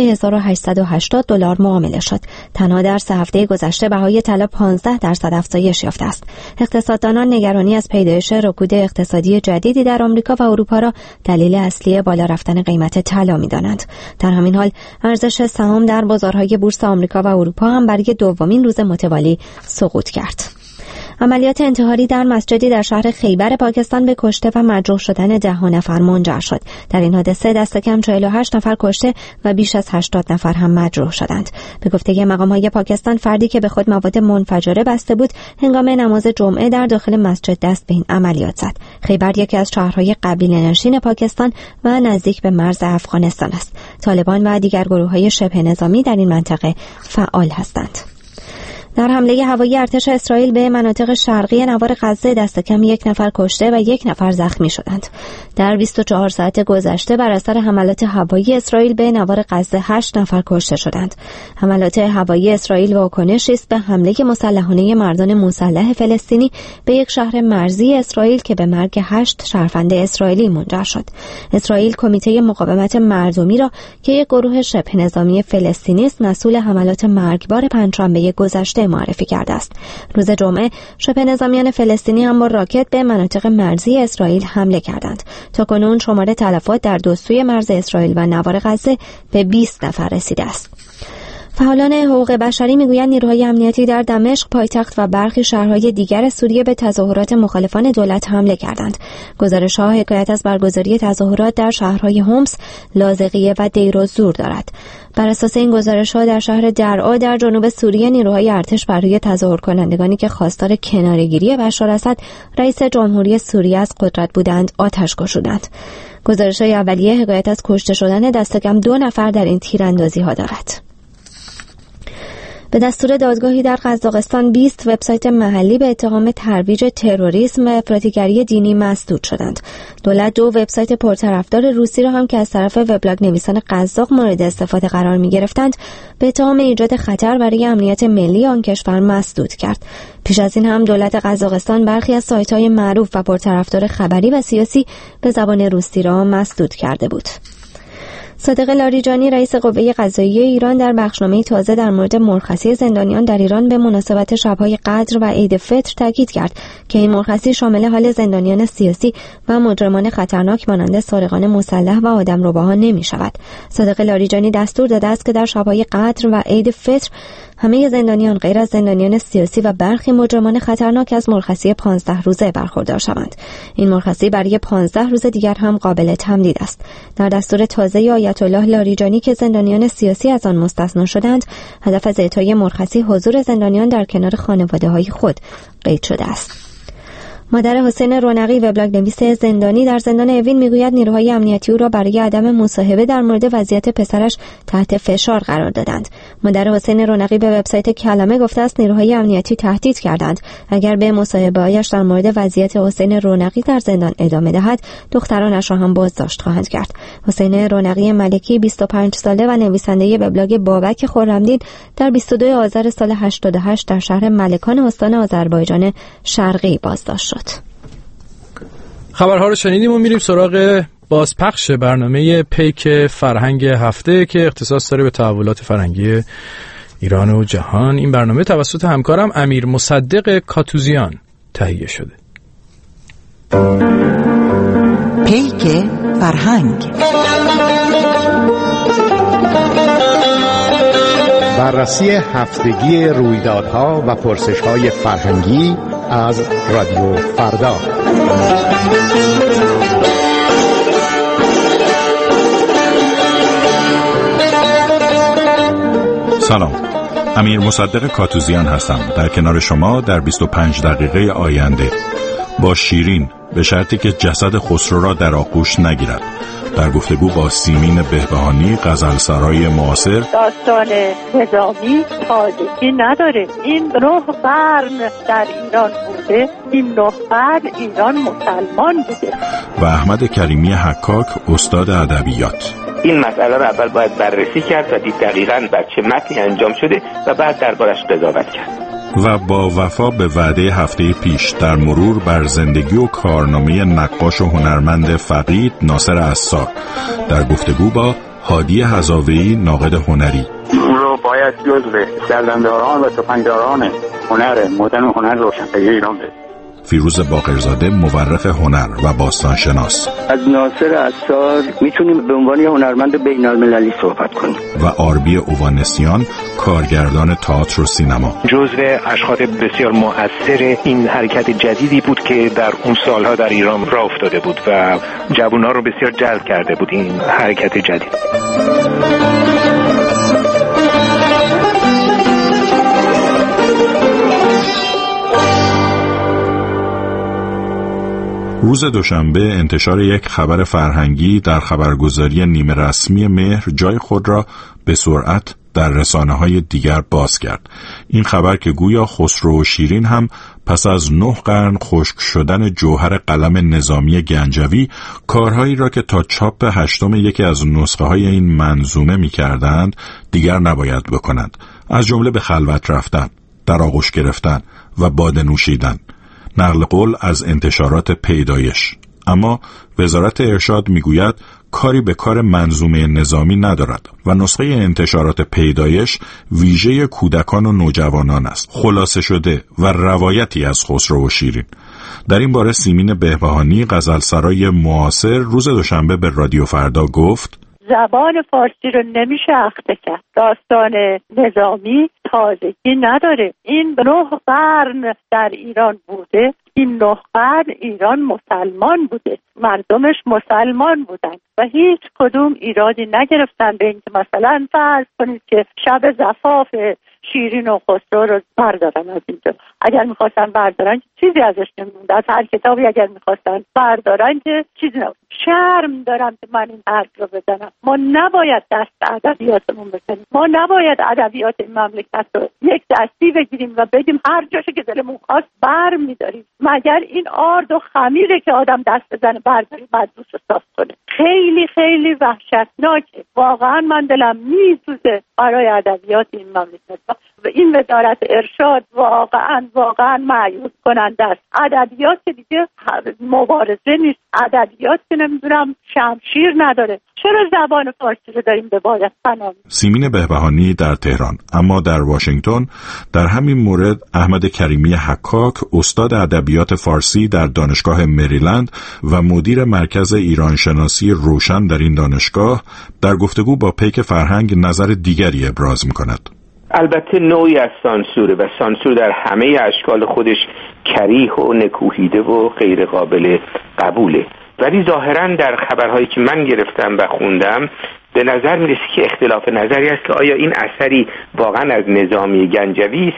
$1880 معامله شد. تنها در 3 هفته گذشته بهای طلا 15% افزایش یافته است. اقتصاددانان نگرانی از پیدایش رکود اقتصادی جدیدی در آمریکا و اروپا را دلیل اصلی بالا رفتن قیمت طلا می‌دانند. در همین حال ارزش سهام در بازارهای بورس آمریکا و اروپا هم برای دومین روز متوالی سقوط کرد. عملیات انتحاری در مسجدی در شهر خیبر پاکستان به کشته و مجروح شدن 10 نفر منجر شد. در این حادثه دست کم 48 نفر کشته و بیش از 80 نفر هم مجروح شدند. به گفته مقام‌های پاکستان فردی که به خود مواد منفجره بسته بود هنگام نماز جمعه در داخل مسجد دست به این عملیات زد. خیبر یکی از شهرهای قبیله‌نشین پاکستان و نزدیک به مرز افغانستان است. طالبان و دیگر گروه‌های شبه نظامی در این منطقه فعال هستند. در حمله هوایی ارتش اسرائیل به مناطق شرقی نوار غزه دست کم 1 نفر کشته و 1 نفر زخمی شدند. در 24 ساعت گذشته بر اثر حملات هوایی اسرائیل به نوار غزه 8 نفر کشته شدند. حملات هوایی اسرائیل واکنشی است به حمله مسلحانه مردان مسلح فلسطینی به یک شهر مرزی اسرائیل که به مرگ 8 شهروند اسرائیلی منجر شد. اسرائیل کمیته مقاومت مردمی را که یک گروه شبه نظامی فلسطینی است مسئول حملات مرگبار پنجشنبه گذشته معرفی کرده است. روز جمعه شبه نظامیان فلسطینی هم با راکت به مناطق مرزی اسرائیل حمله کردند. تاکنون شمار تلفات در دو سوی مرز اسرائیل و نوار غزه به 20 نفر رسیده است. فعالان حقوق بشری میگویند نیروهای امنیتی در دمشق پایتخت و برخی شهرهای دیگر سوریه به تظاهرات مخالفان دولت حمله کردند. گزارش‌ها حکایت از برگزاری تظاهرات در شهرهای حمص، لاذقیه و دیر الزور دارد. بر اساس این گزارش‌ها در شهر درعا در جنوب سوریه نیروهای ارتش بر روی تظاهر کنندگانی که خواستار کناره‌گیری بشار اسد رئیس جمهوری سوریه از قدرت بودند آتش گشودند. گزارش‌های اولیه حکایت از کشته شدن دست کم 2 نفر در این تیراندازی‌ها دارد. به دستور دادگاهی در قزاقستان 20 وبسایت محلی به اتهام ترویج تروریسم و افراطیگری دینی مسدود شدند. دولت 2 وبسایت پرطرفدار روسی را هم که از طرف وبلاگ نویسان قزاق مورد استفاده قرار می‌گرفتند به اتهام ایجاد خطر برای امنیت ملی آن کشور مسدود کرد. پیش از این هم دولت قزاقستان برخی از سایت‌های معروف و پرطرفدار خبری و سیاسی به زبان روسی را مسدود کرده بود. صادق لاریجانی رئیس قوه قضاییه ایران در بخشنامه‌ای تازه در مورد مرخصی زندانیان در ایران به مناسبت شب‌های قدر و عید فطر تاکید کرد که این مرخصی شامل حال زندانیان سیاسی و مجرمان خطرناک مانند سارقان مسلح و آدمرباها نمی‌شود. صادق لاریجانی دستور داده است که در شب‌های قدر و عید فطر همه زندانیان غیر از زندانیان سیاسی و برخی مجرمان خطرناک از مرخصی 15 روزه برخوردار شوند. این مرخصی برای 15 روز دیگر هم قابل تمدید است. در دستور تازه آیت الله لاریجانی که زندانیان سیاسی از آن مستثنا شدند، هدف از اعطای مرخصی حضور زندانیان در کنار خانواده‌های خود قید شده است. مادر حسین رونقی وبلاگ نویس زندانی در زندان اوین میگوید نیروهای امنیتی او را برای عدم مصاحبه در مورد وضعیت پسرش تحت فشار قرار دادند. مادر حسین رونقی به وبسایت کلمه گفته است نیروهای امنیتی تهدید کردند اگر به مصاحبه‌هایش در مورد وضعیت حسین رونقی در زندان ادامه دهد دخترانش را هم بازداشت خواهند کرد. حسین رونقی ملکی 25 ساله و نویسنده وبلاگ بابک خرمدین در 22 آذر سال 88 در شهر ملکان استان آذربایجان شرقی بازداشت شد. خبرها رو شنیدیم و میریم سراغ بازپخش برنامه پیک فرهنگ هفته که اختصاص داره به تحولات فرهنگی ایران و جهان. این برنامه توسط همکارم امیر مصدق کاتوزیان تهیه شده. پیک فرهنگ، بررسی هفتگی رویدادها و پرسش‌های فرهنگی از رادیو فردا. سلام، امیر مصدق کاتوزیان هستم. در کنار شما در 25 دقیقه آینده با شیرین، به شرطی که جسد خسرو را در آغوش نگیرد، در گفتگو با سیمین بهبهانی، غزلسرای معاصر. داستان نظامی تازگی نداره. این 9 قرن در ایران بوده، این 9 قرن ایران مسلمان بوده. و احمد کریمی حکاک، استاد ادبیات. این مسئله را اول باید بررسی کرد و دید دقیقاً بر چه متنی انجام شده و بعد دربارش قضاوت کرد. و با وفا به وعده هفته پیش در مرور بر زندگی و کارنامه نقاش و هنرمند فقید ناصر عصار، در گفتگو با هادی هزاویی، ناقد هنری. اون رو باید جزو سردمداران و تفنگداران هنر مدرن و هنر روشنفکری ایران بده. فیروز باقرزاده، مورخ هنر و باستانشناس. از ناصر عصار میتونیم به عنوان هنرمند بین‌المللی صحبت کنیم. و آربی اووانسیان، کارگردان تئاتر و سینما. جزو اشخاص بسیار مؤثر این حرکت جدیدی بود که در اون سالها در ایران راه افتاده بود و جوان‌ها رو بسیار جلب کرده بود این حرکت جدید. روز دوشنبه انتشار یک خبر فرهنگی در خبرگزاری نیمه رسمی مهر جای خود را به سرعت در رسانه‌های دیگر باز کرد. این خبر که گویا خسرو و شیرین هم پس از 9 قرن خشک شدن جوهر قلم نظامی گنجوی، کارهایی را که تا چاپ 8 یکی از نسخه‌های این منظومه می‌کردند دیگر نباید بکنند، از جمله به خلوت رفتن، در آغوش گرفتن و باده نوشیدن. نقل قول از انتشارات پیدایش. اما وزارت ارشاد میگوید کاری به کار منظومه نظامی ندارد و نسخه انتشارات پیدایش ویژه کودکان و نوجوانان است، خلاصه شده و روایتی از خسرو و شیرین. در این باره سیمین بهبهانی، غزلسرای معاصر، روز دوشنبه به رادیو فردا گفت: زبان فارسی رو نمیشه اخته کرد. داستان نظامی تازگی نداره. این 9 قرن در ایران بوده، این 9 قرن ایران مسلمان بوده، مردمش مسلمان بودن و هیچ کدوم ایرادی نگرفتن به اینکه مثلا فرض کنید که شب زفاف شیرین و خسرو رو بردارن از اینجا. اگر میخواستن بردارن چیزی ازش نمیموند. از هر کتابی اگر میخواستن بردارن که چیزی نموند. شرم دارم که من این حرف رو بزنم. ما نباید دست ادبیاتمون بزنیم. ما نباید ادبیات این مملکت رو یک دستی بگیریم و بگیم هر جاشو که دلمون خواست بر میداریم. مگر این آرد و خمیره که آدم دست بزنه برداری بعد دوست صاف کنه. خیلی خیلی وحشتناکه. واقعا من دلم میسوزه برای ادبیات این مملکت. و این وزارت ارشاد واقعا مایوس کننده است. ادبیات که دیگه مبارزه نیست، ادبیات که نمیدونم شمشیر نداره. چرا زبان فارسی رو داریم به باد پناه؟ سیمین بهبهانی در تهران. اما در واشنگتن در همین مورد احمد کریمی حکاک، استاد ادبیات فارسی در دانشگاه مریلند و مدیر مرکز ایران شناسی روشن در این دانشگاه، در گفتگو با پیک فرهنگ نظر دیگری ابراز می‌کند. البته نوعی از سانسوره و سانسور در همه اشکال خودش کریه و نکوهیده و غیر قابل قبوله، ولی ظاهراً در خبرهایی که من گرفتم و خوندم به نظر میرسه که اختلاف نظری است که آیا این اثری واقعاً از نظامی گنجوی است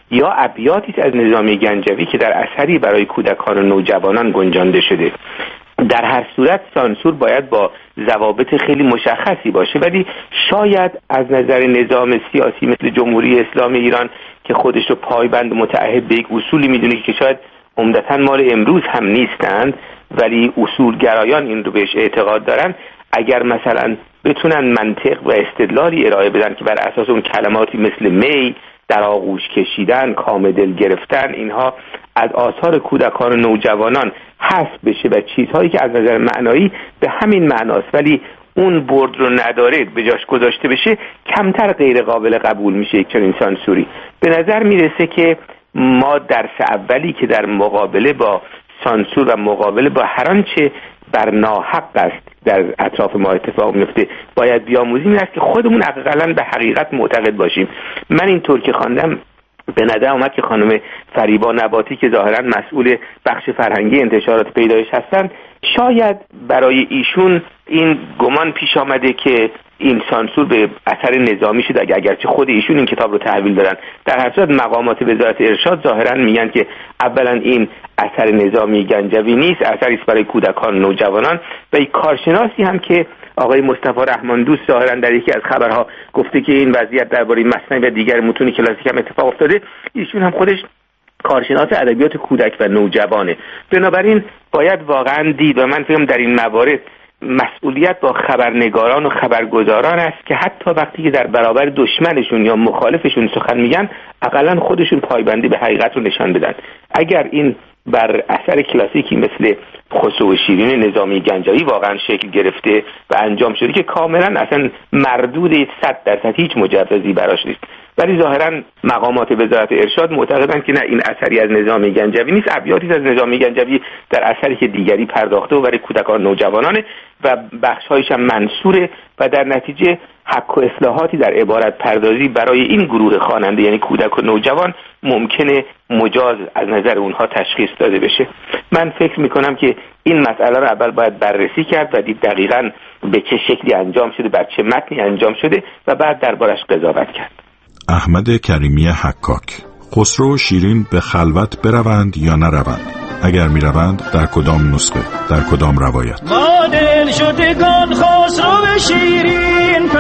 یا ابیاتی از نظامی گنجوی که در اثری برای کودکان و نوجوانان گنجانده شده. در هر صورت سانسور باید با ضوابط خیلی مشخصی باشه، ولی شاید از نظر نظام سیاسی مثل جمهوری اسلامی ایران که خودش رو پایبند متعهد به یک اصولی میدونه که شاید عمدتاً مال امروز هم نیستند، ولی اصولگرایان این رو بهش اعتقاد دارن، اگر مثلا بتونن منطق و استدلالی ارائه بدن که بر اساس اون کلماتی مثل می، در آغوش کشیدن، کام دل گرفتن، اینها از آثار کودکان و نوجوانان حذف بشه و چیزهایی که از نظر معنایی به همین معناست ولی اون برد رو نداره به جاش گذاشته بشه، کمتر غیر قابل قبول میشه یک چنین سانسوری. به نظر میرسه که ما درس اولی که در مقابله با سانسور و مقابله با هر آنچه بر ناحق است در اطراف ما اتفاق میفته باید بیاموزیم این است که خودمون حداقل به حقیقت معتقد باشیم. من اینطور که خواندم به نظر اومد که خانم فریبا نباتی که ظاهرا مسئول بخش فرهنگی انتشارات پیدایش هستن، شاید برای ایشون این گمان پیش آمده که این سانسور به اثر نظامی شده، اگرچه خود ایشون این کتاب رو تحویل دادن. در هر صورت مقامات وزارت ارشاد ظاهرا میگن که اولا این اثر نظامی گنجوی نیست، اثری است برای کودکان نوجوانان. و یک کارشناسی هم که آقای مصطفی رحمان دوست ظاهرا در یکی از خبرها گفته که این وضعیت درباره مثنوی و دیگر متون کلاسیک هم اتفاق افتاده، ایشون هم خودش کارشناس ادبیات کودک و نوجوانه. بنابراین باید واقعا دید و من فکرم در این موارد مسئولیت با خبرنگاران و خبرگزاران است که حتی وقتی که در برابر دشمنشون یا مخالفشون سخن میگن اقلا خودشون پایبندی به حقیقت رو نشان بدن. اگر این بر اثر کلاسیکی مثل خسرو و شیرین نظامی گنجوی واقعا شکل گرفته و انجام شده که کاملا اصلا مردود 100% هیچ مجوزی براش نیست، ولی ظاهرا مقامات وزارت ارشاد معتقدند که نه، این اثری از نظامی گنجوی نیست، ابیاتی از نظامی گنجوی در اثری که دیگری پرداخته و برای کودکان نوجوانانه و بخش‌هایش هم منصوره و در نتیجه حق و اصلاحاتی در عبارت پردازی برای این گروه خواننده یعنی کودک و نوجوان ممکنه مجاز از نظر اونها تشخیص داده بشه. من فکر میکنم که این مسئله رو اول باید بررسی کرد و دید دقیقاً به چه شکلی انجام شده، بر چه متنی انجام شده و بعد دربارش قضاوت کرد. احمد کریمی حکاک: خسرو و شیرین به خلوت بروند یا نروند؟ اگر میروند در کدام نسخه، در کدام روایت؟ ما دل شدگان خسرو و شیرین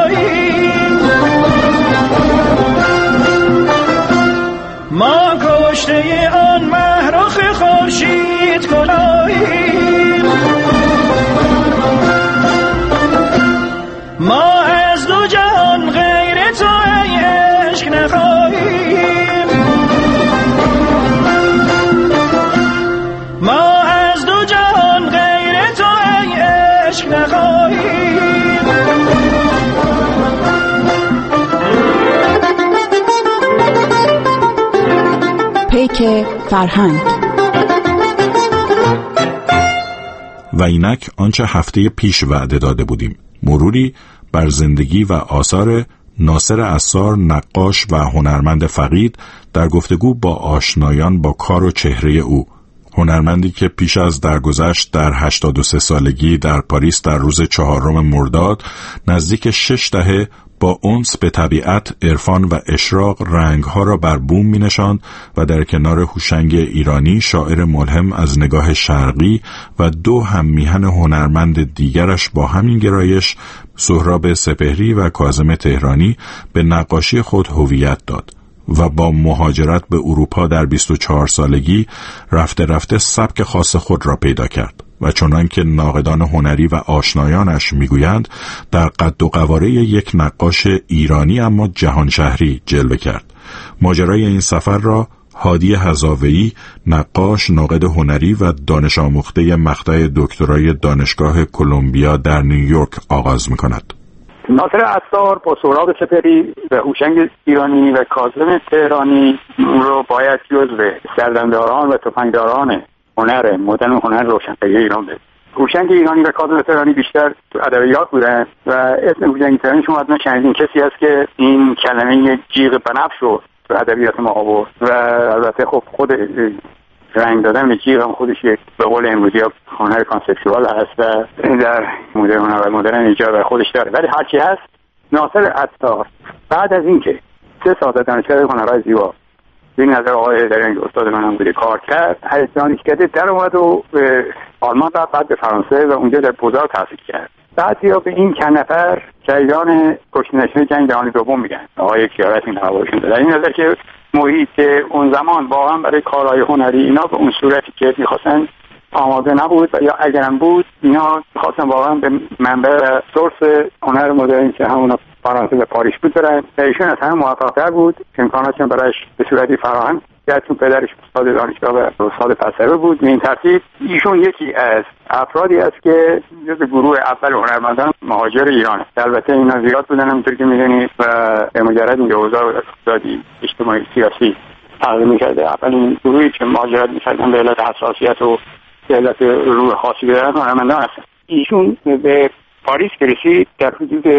پراییم، ما کشته آن مهرخ خورشید کلاییم، ما از دو جهان غیر تو ای عشق نخواهیم، ما از دو جهان غیر تو ای عشق نخواهیم. پیک فرهنگ. و اینک آنچه هفته پیش وعده داده بودیم، مروری بر زندگی و آثار ناصر عصار، نقاش و هنرمند فقید در گفتگو با آشنایان با کار و چهره او. هنرمندی که پیش از درگذشت در 83 سالگی در پاریس در روز 4 مرداد نزدیک 6 دهه با انس به طبیعت، عرفان و اشراق رنگها را بر بوم می نشاند و در کنار هوشنگ ایرانی، شاعر ملهم از نگاه شرقی، و 2 هممیهن هنرمند دیگرش با همین گرایش، سهراب سپهری و کاظم تهرانی، به نقاشی خود هویت داد و با مهاجرت به اروپا در 24 سالگی رفته رفته سبک خاص خود را پیدا کرد و چنان که ناقدان هنری و آشنایانش میگویند در قد و قواره یک نقاش ایرانی اما جهان شهری جلوه کرد. ماجرای این سفر را هادی هزاویی، نقاش، ناقد هنری و دانش آموخته مقطع دکترای دانشگاه کلمبیا در نیویورک آغاز می‌کند. ناصر عصار با سهراب سپهری و هوشنگ ایرانی و کاظم تهرانی رو باید جزو سردمداران و تفنگداران هنر مدرن و هنر روشنفکری ایران بود. هوشنگ ایرانی و کاظم تهرانی بیشتر تو ادبیات بودن و اسم هوشنگ تهرانی شما حتما شنیدین، کسی است که این کلمه جیغ بنفش رو تو ادبیات ما آورد و البته خب خود رنگ دادن به جیغ هم خودش یک به قول امروزی هنر کانسپچوال هست و در مدرن هنر و مدرن ایجاد خودش داره. ولی هرچی هست، ناصر عطار بعد از اینکه 3 سال در دانشگاه هنرهای زیبا این نظر آقای در این استاد من هم بوده کار کرد. از دانشکده در اومد و به آلمان رفت، بعد به فرانسه و اونجا در بوزار تحصیل کرد. بعد یا به این چند نفر شهیدان کشته جنگ جهانی دوم میگن. آقای کیارت این حواشون داد. این نظر که محیط اون زمان واقعا برای کارهای هنری اینا به اون صورتی که می‌خواستن آماده نبود یا اگرم بود اینا می‌خواستن واقعا به منبع سورس هنر مدرن که همون فرانسه و پاریس بود برن. ایشون از همه موفق‌تر بود، امکاناتشون برایش به صورتی فراهم کرد. چون پدرش استاد دانشگاه و استاد فلسفه بود. به این ترتیب ایشون یکی از افرادی است که جزو گروه اول هنرمندان مهاجر ایران است. البته اینا زیاد بودن همونطور که می‌دونید و به مجرد این اوضاع اقتصادی اجتماعی سیاسی تغییر می‌کرده. اولین گروهی که مهاجرت می‌کردن به علت حساسیت و به علت روح خاصی دارن هنرمندان هستن. ایشون به پاریس رسید در حدود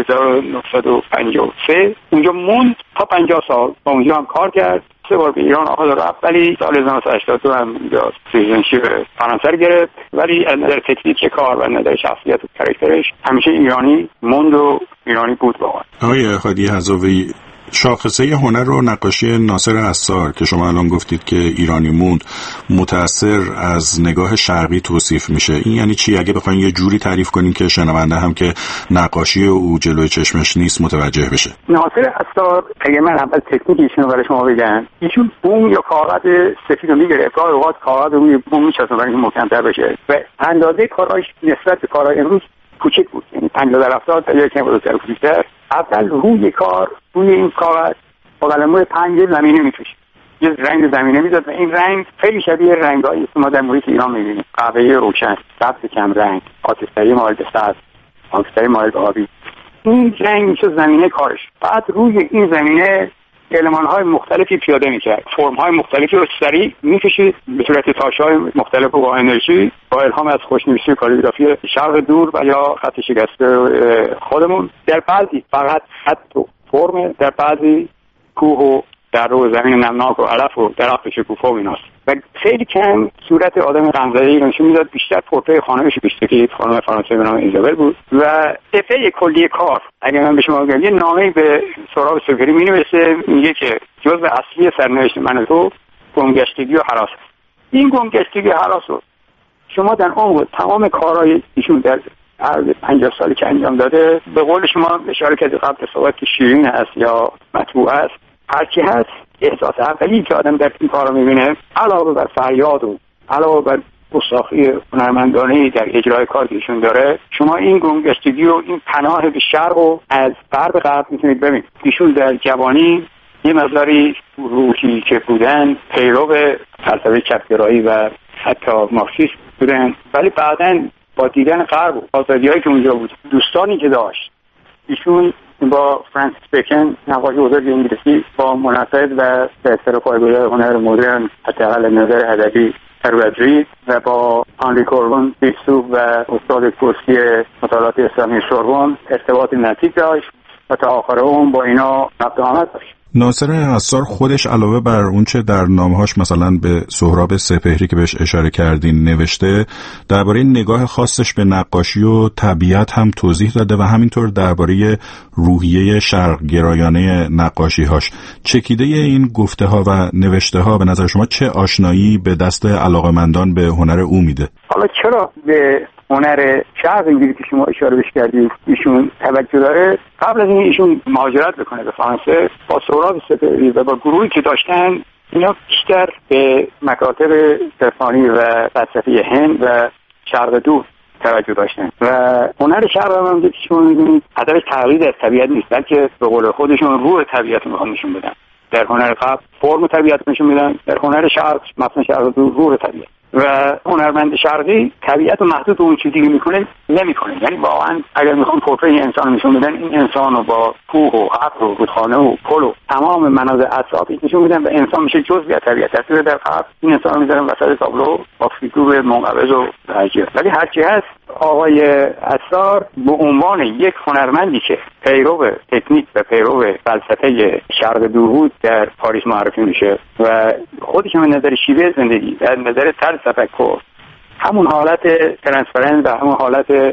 1953. اونجا موند تا 50 سال و اونجا هم کار کرد. 3 بار به ایران آمد رفت، ولی سال 1982 هم سیتیزنشیپ فرانسه گرفت. ولی از نظر تکنیک کار و از نظر شخصیت و کاراکترش همیشه ایرانی موند و ایرانی بود واقعا. آقای هادی هضاوی، شاخصه هنر و نقاشی ناصر عصار که شما الان گفتید که ایرانی موند متأثر از نگاه شرقی توصیف میشه، این یعنی چی؟ اگه بخواین یه جوری تعریف کنین که شنونده هم که نقاشی او جلوی چشمش نیست متوجه بشه. ناصر عصار اگه من اول تکنیک ایشون برای شما بگم، ایشون بوم یا کاغذ سفید رو میگیره، گاهی اوقات کاغذ روی بوم میچسبه برای اینکه محکم‌تر بشه و اندازه کاراش نسبت به کارهای امروز کوچک بود، یعنی 50% تا یکم بزرگتر کوچکتر. اول روی کار روی این کاغذ با قلم‌های 5 زمینه می‌کشید، یه رنگ زمینه می‌داد و این رنگ خیلی شبیه رنگایی که ما در محیط ایران می‌بینیم: قهوه‌ای روشن، سبز کم رنگ، آتش‌تری مایل به سبز، آتش‌تری مایل به آبی. این رنگ میشه زمینه کارش. بعد روی این زمینه المان‌های مختلفی پیاده می‌کرد، فرم‌های مختلفی رو سریع می‌کشید به صورت تاشه‌های مختلف با انرژی، با الهام از خوشنویسی کالیگرافی شرق دور و یا خط شکسته خودمون. در بعضی فقط خط و فرم، در بعضی کوه و در و زمین نمناک و علف و درخت شکوفا و ایناست و خیلی کم صورت آدم غمزده‌ای رو نشون میداد. بیشتر پورتری خانمش بیشتر که خانم فرانسوی به نام ایزابل بود و صفحه کلی کار اگه من به شما بگم یه نامه‌ای به سهراب سپهری می‌نویسه، میگه که جزء اصلی سرنوشت من تو گمگشتگی و هراس است. این گمگشتگی و هراس رو شما در عمق تمام کارهای ایشون در عرض 50 سالی که انجام داده، به قول شما اشاره کردید قبل صحبت که شیرین است یا مطبوع است، هرچی هست احساس عقلی که آدم در این کار رو میبینه علاوه بر فریاد و علاوه بر گستاخی هنرمندانه‌ای در اجرای کار که ایشون داره، شما این گمگشتگی و این پناه به شرق و از غرب غرب میتونید ببینید. ایشون در جوانی یه مقداری روحی که بودن پیرو فلسفه چپگرایی و حتی مارکسیسم بودن، ولی بعداً با دیدن غرب و آزادی‌هایی که اونجا بود، دوستانی که داشت، ایشون با فرانسیس بیکن نقاش بزرگ انگلیسی با منعقد و به اصطلاح پایه‌گذار هنر مدرن حداقل نظر ادبی ترویج و با آنری کورون فیلسوف و استاد کورسی مطالعات اسلامی سوربن ارتباط نزدیک داشت و تا آخر عمر با اینا رفت و آمد داشت. ناصر عصار خودش علاوه بر اونچه در نامه‌هاش مثلا به سهراب سپهری که بهش اشاره کردین نوشته، درباره نگاه خاصش به نقاشی و طبیعت هم توضیح داده و همینطور درباره روحیه شرق‌گرایانه نقاشی‌هاش. چکیده این گفته‌ها و نوشته‌ها به نظر شما چه آشنایی به دست علاقه‌مندان به هنر او میده؟ حالا چرا به هنر شرق انگلیسی که شما اشاره بهش کردید ایشون توجه داره؟ قبل از این ایشون مهاجرت بکنه به فرانسه با سهراب سپهری و با گروهی که داشتن، اینا بیشتر به مکاتب عرفانی و فلسفی هند و شرق دور توجه داشتن و هنر شرق هم که شما می‌بینید هدفش تقلید از طبیعت نیست، بلکه به قول خودشون روح طبیعت رو می‌خوان نشون بدن. در هنر غرب فرم طبیعت نشون میدن، در هنر شرق مثلا شرق دور روح طبیعت. و هنرمند شرقی طبیعت رو محدود به اون چیزی که میکنه نمیکنه. یعنی واقعا اگر میخوان پورتری انسان نشون بدن، این انسان رو با کوه و ابر و رودخانه و پل و تمام مناظر اطرافی نشون میدن و انسان میشه جزئی از طبیعت. در غرب این انسان رو میذارن وسط تابلو با فیگور منقبض و درجه. ولی هرچی هست آقای عصار به عنوان یک هنرمندی که پیرو تکنیک و پیرو فلسفه شرق دور بود در پاریس معرفی میشه و خودش هم نظر شیوه زندگی در نظر طرز تفکر همون حالت ترانسپرنس و همون حالت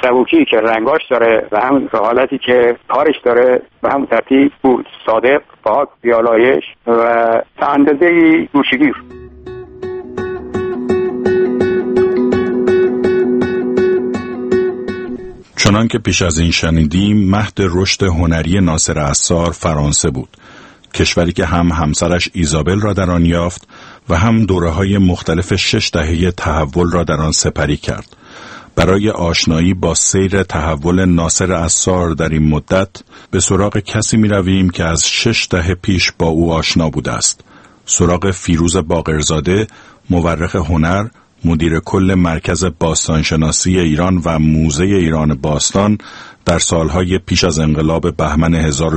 سبوکی که رنگاش داره و همون حالتی که کارش داره به همون ترتیب بود، صادق، پاک، بیالایش و تا اندازه‌ای گوشه‌گیر. چنان که پیش از این شنیدیم، مهد رشد هنری ناصر عصار فرانسه بود، کشوری که هم همسرش ایزابل را در آن یافت و هم دوره‌های مختلف 6 دهه تحول را در آن سپری کرد. برای آشنایی با سیر تحول ناصر عصار در این مدت به سراغ کسی می رویم که از 6 دهه پیش با او آشنا بوده است. سراغ فیروز باقرزاده، مورخ هنر، مدیر کل مرکز باستانشناسی ایران و موزه ایران باستان در سالهای پیش از انقلاب بهمن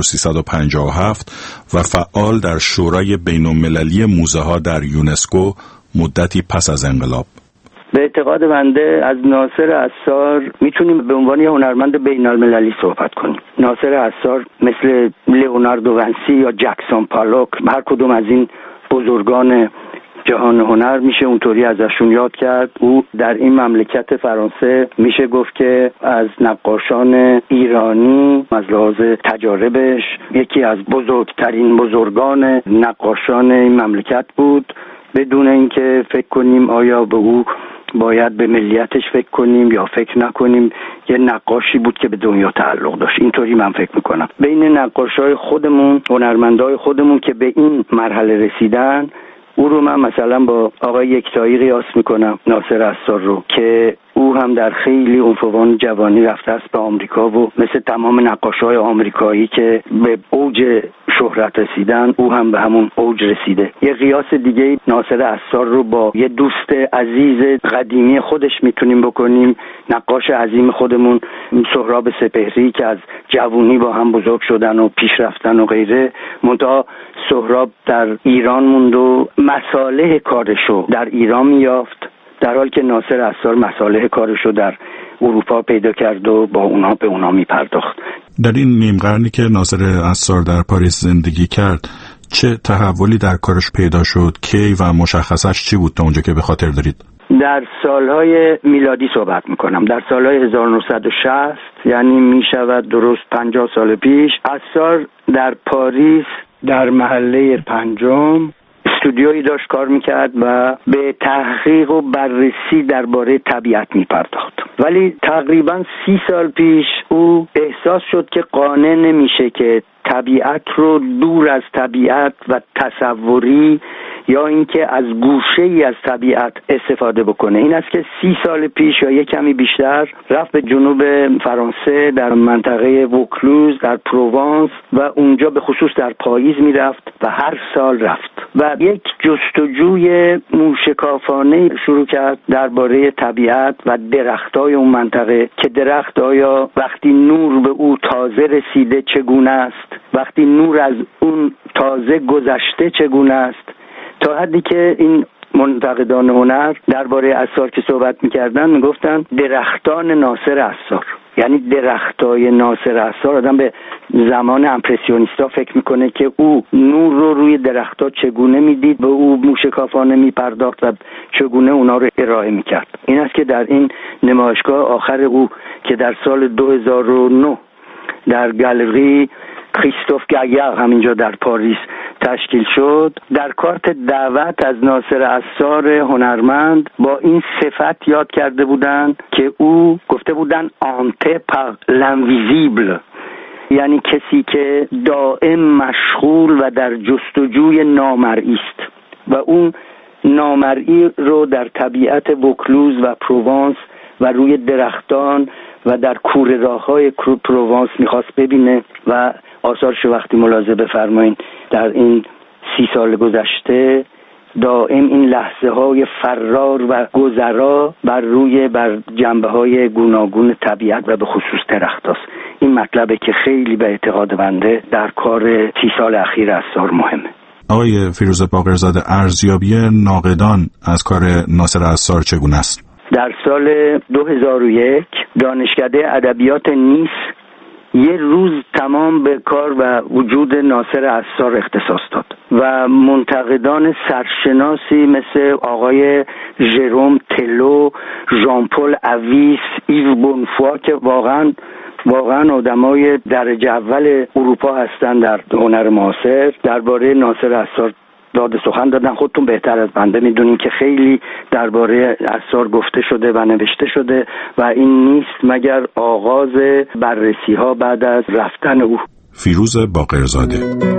1357 و فعال در شورای بین‌المللی موزه ها در یونسکو مدتی پس از انقلاب. به اعتقاد بنده از ناصر عصار میتونیم به عنوان یه هنرمند بین‌المللی صحبت کنیم. ناصر عصار مثل لئوناردو ونسی یا جکسون پالاک، هر کدوم از این بزرگان جهان هنر میشه اونطوری ازشون یاد کرد. او در این مملکت فرانسه میشه گفت که از نقاشان ایرانی از لحاظ تجاربش یکی از بزرگان نقاشان این مملکت بود، بدون اینکه فکر کنیم آیا به او باید به ملیتش فکر کنیم یا فکر نکنیم. یه نقاشی بود که به دنیا تعلق داشت. اینطوری من فکر میکنم. بین نقاشای خودمون، هنرمندای خودمون که به این مرحله رسیدن، او رو من مثلا با آقای یکتایی قیاس میکنم، ناصر عصار رو، که او هم در خیلی عنفوان جوانی رفته است به آمریکا و مثل تمام نقاشای آمریکایی که به اوج شهرت رسیدن، او هم به همون اوج رسیده. یه قیاس دیگه ناصر عصار رو با یه دوست عزیز قدیمی خودش میتونیم بکنیم، نقاش عظیم خودمون سهراب سپهری که از جوانی با هم بزرگ شدن و پیش رفتن و غیره. منتها سهراب در ایران موند و مصالح کارشو در ایران میافت، در حالی که ناصر عصار مصالح کارشو در اروپا پیدا کرد و با اونها به اونها میپرداخت. در این نیم قرنی که ناصر عصار در پاریس زندگی کرد، چه تحولی در کارش پیدا شد؟ کی و مشخصش چی بود تا اونجا که به خاطر دارید؟ در سالهای میلادی صحبت میکنم، در سالهای 1960، یعنی میشود درست 50 سال پیش. عصار در پاریس در محله پنجم استودیویی داشت کار میکرد و به تحقیق و بررسی درباره طبیعت میپرداخت. ولی تقریبا 30 سال پیش او احساس شد که قانع نمیشه که طبیعت رو دور از طبیعت و تصوری یا اینکه از گوشه‌ای از طبیعت استفاده بکنه. این است که 30 سال پیش یا یک کمی بیشتر رفت به جنوب فرانسه در منطقه ووکلوز در پروانس و اونجا به خصوص در پاییز میرفت و هر سال رفت و یک جستجوی موشکافانه شروع کرد درباره طبیعت و درختای اون منطقه، که درخت آیا وقتی نور به او تازه رسیده چگونه است، وقتی نور از اون تازه گذشته چگونه است، تا حدی که این منتقدان هنر درباره عصار که صحبت می‌کردن میگفتن درختان ناصر عصار. یعنی درختای ناصر عصار، آدم به زمان امپرسیونیستا فکر میکنه که او نور رو روی درختها چگونه میدید، به او موشکافانه میپرداخت و چگونه اونا رو ارائه میکرد. این است که در این نمایشگاه آخر او که در سال 2009 در گالری کریستوف گایر همینجا در پاریس تشکیل شد، در کارت دعوت از ناصر عصار هنرمند با این صفت یاد کرده بودن که او گفته بودن آنته پر لینویزیبل، یعنی کسی که دائم مشغول و در جستجوی نامرئی است و اون نامرئی رو در طبیعت ووکلوز و پروانس و روی درختان و در کوره راه‌های پروانس میخواست ببینه و آثارش وقتی ملاحظه بفرمایید در این 30 سال گذشته دائم این لحظه های فرار و گذرا بر جنبه های گوناگون طبیعت و به خصوص درخت است. این مطلبه که خیلی به اعتقاد بنده در کار 30 سال اخیر عصار مهمه. آقای فیروز باقرزاده، ارزیابی ناقدان از کار ناصر عصار چگونه است؟ در سال 2001 دانشکده ادبیات نیس یه روز تمام به کار و وجود ناصر عصار اختصاص داد و منتقدان سرشناسی مثل آقای ژروم تلو، ژان پل اویس، ایو بونفوا که واقعا آدمای درجه اول اروپا هستن در هنر معاصر درباره ناصر عصار داد سخن دادن. خودتون بهتر از بنده میدونین که خیلی درباره عصار گفته شده و نوشته شده و این نیست مگر آغاز بررسی ها بعد از رفتن او. فیروز باقرزاده.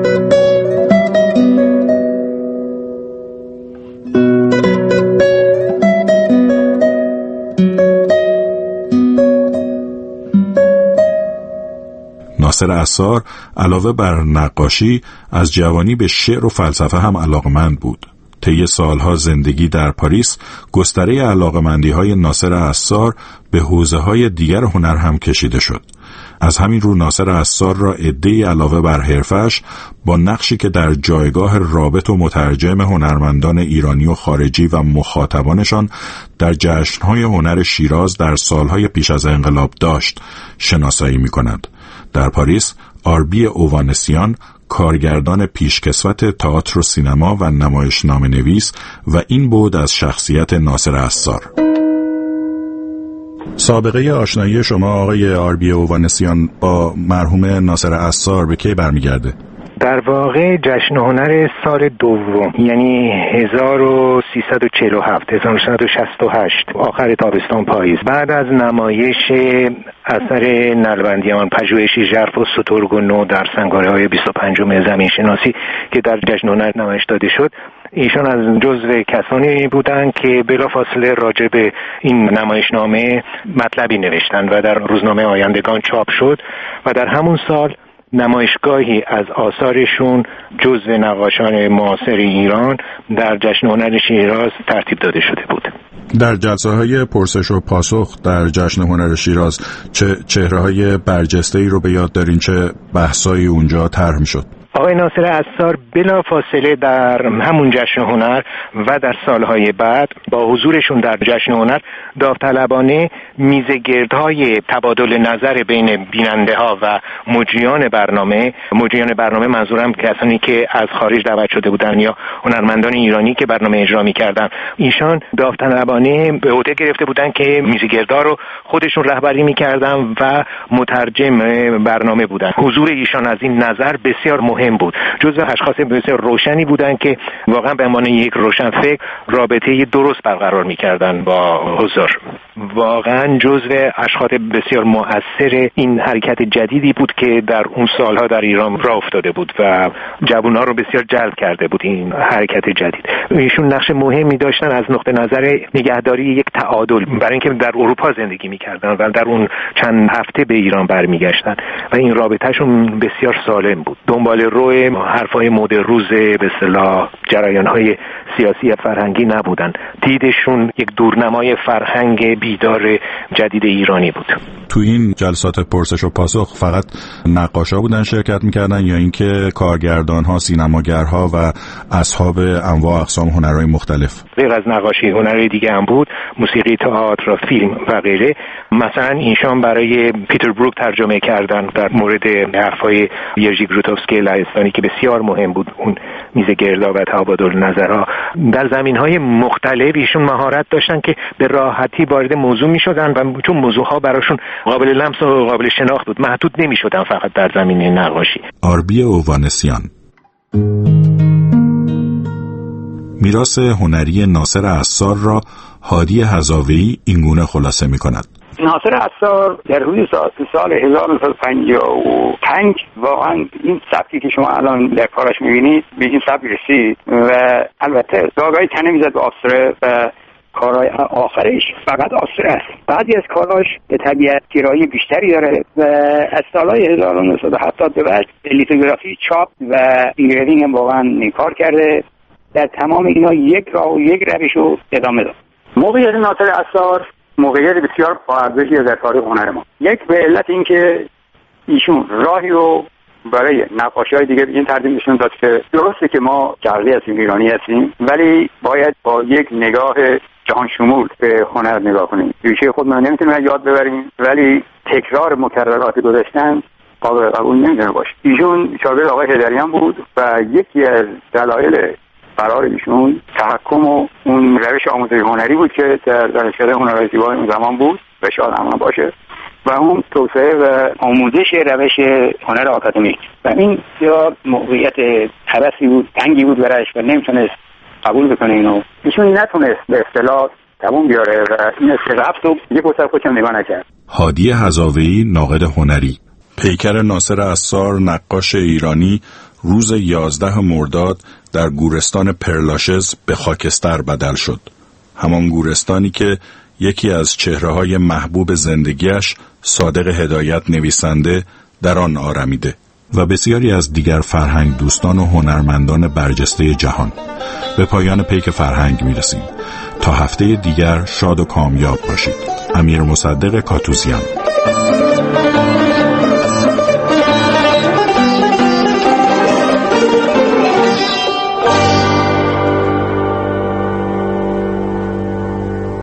ناصر عصار علاوه بر نقاشی از جوانی به شعر و فلسفه هم علاقمند بود. طی سالها زندگی در پاریس گستره علاقمندی‌های ناصر عصار به حوزه‌های دیگر هنر هم کشیده شد. از همین رو ناصر عصار را عده‌ای علاوه بر حرفش با نقشی که در جایگاه رابط و مترجم هنرمندان ایرانی و خارجی و مخاطبانشان در جشن‌های هنر شیراز در سالهای پیش از انقلاب داشت شناسایی می‌کند. در پاریس آربی اووانسیان کارگردان پیشکسوت تئاتر و سینما و نمایشنامه‌نویس و این بود از شخصیت ناصر عصار. سابقه آشنایی شما آقای آربی اووانسیان با مرحوم ناصر عصار به کی برمیگرده؟ در واقع جشن هنر سال دوم یعنی 1347 1968 آخر تابستان پاییز بعد از نمایش اثر نلبندیان پژوهشی ژرف و سترگ و نو در سنگاره‌های 25 زمین شناسی که در جشن هنر نمایش داده شد، ایشان از جزو کسانی بودند که بلافاصله راجع به این نمایشنامه مطلبی نوشتند و در روزنامه آیندگان چاپ شد و در همون سال نمایشگاهی از آثارشون جزو نقاشان معاصر ایران در جشن هنر شیراز ترتیب داده شده بود. در جلسه‌های پرسش و پاسخ در جشن هنر شیراز چه چهره‌های برجسته‌ای رو به یاد دارین؟ چه بحثایی اونجا طرح می‌شد؟ آقای ناصر عصار بلافاصله در همون جشن هنر و در سالهای بعد با حضورشون در جشن هنر داوطلبانه میزگردهای تبادل نظر بین بیننده ها و مجریان برنامه منظورم کسانی که از خارج دعوت شده بودن یا هنرمندان ایرانی که برنامه اجرا می‌کردن، ایشان داوطلبانه به عهده گرفته بودن که میزگردها رو خودشون رهبری می‌کردن و مترجم برنامه بودن. حضور ایشان از این نظر بسیار مهم بود. جزو اشخاص بسیار روشنی بودن که واقعا به عنوان یک روشنفکر رابطه درست برقرار می‌کردن با حضار. واقعا جزو اشخاص بسیار مؤثر این حرکت جدیدی بود که در اون سالها در ایران راه افتاده بود و جوان‌ها رو بسیار جلب کرده بود این حرکت جدید. ایشون نقش مهمی داشتن از نقطه نظر نگهداری یک تعادل، برای اینکه در اروپا زندگی می‌کردن و در اون چند هفته به ایران برمیگشتن و این رابطه‌شون بسیار سالم بود. دنبال روی حرفای مد روز به اصطلاح جریان‌های سیاسی فرهنگی نبودن. دیدشون یک دورنمای فرهنگ بیدار جدید ایرانی بود. تو این جلسات پرسش و پاسخ فقط نقاشا بودن شرکت میکردن یا اینکه کارگردان‌ها، سینماگرها و اصحاب انواع اقسام هنرهای مختلف؟ غیر از نقاشی هنرهای دیگه هم بود، موسیقی، تئاتر، فیلم و غیره. مثلا اینشان برای پیتر بروک ترجمه کردن در مورد حرفای یرژی گروتوفسکی لهستانی که بسیار مهم بود، اون میز گردا و تبادل نظرها در زمینهای مختلف. ایشون مهارت داشتن که به راحتی وارد موضوع میشدن و چون موضوعها براشون قابل لمس و قابل شناخت بود، محدود نمیشدن فقط در زمینه نقاشی. آربی اووانسیان. میراث هنری ناصر عصار را هادی هزاویی اینگونه خلاصه می‌کند. ناصر عصار در حدود سال 1955 واقعا این سبکی که شما الان در کارش می‌بینید به این سبک رسید و البته داغای تنه می‌زد به آبستره و کارهای آخرش فقط آبستره است. بعضی از کاراش به طبیعت گرایی بیشتری داره و از سالهای 1970 به بعد لیتوگرافی، چاپ و اینگریوینگ هم واقعا کار کرده. در تمام اینا یک راه و یک روش رو ادامه داد. موقعیت ناصر عصار موقعیت بسیار باارزشی در تاریخ هنر ما. یک به علت اینکه ایشون راهی رو برای نقاشی‌های دیگه این ترجیح نشون داد که درسته که ما شرقی هستیم، ایرانی هستیم، ولی باید با یک نگاه جهان شمول به هنر نگاه کنیم. ریشه خودمون نمیتونیم یاد ببریم، ولی تکرار مکررات گذشتن قابل قبول نمیتونه باشه. ایشون شاگرد آقای هدریان بود و یکی از دلایل قرار ایشون تحکم و اون روش آموزش هنری بود که در دانشکده هنر زیبا اون زمان بود و شاید هم باشه و اون توسعه و آموزش روش هنر آکادمیک و این یا موقعیت حرسی بود، تنگی بود برایش و نمیتونست قبول بکنه اینو. ایشون نتونست به اصطلاح تموم بیاره و این رفت و یه پسر خودشم نگاه نکرد. هادی هزاویی، ناقد هنری. پیکر ناصر عصار، نقاش ایرانی، روز 11 مرداد در گورستان پرلاشز به خاکستر بدل شد. همان گورستانی که یکی از چهره‌های محبوب زندگیش، صادق هدایت نویسنده، در آن آرمیده و بسیاری از دیگر فرهنگ دوستان و هنرمندان برجسته جهان. به پایان پیک فرهنگ میرسیم. تا هفته دیگر شاد و کامیاب باشید. امیر مصدق کاتوزیان.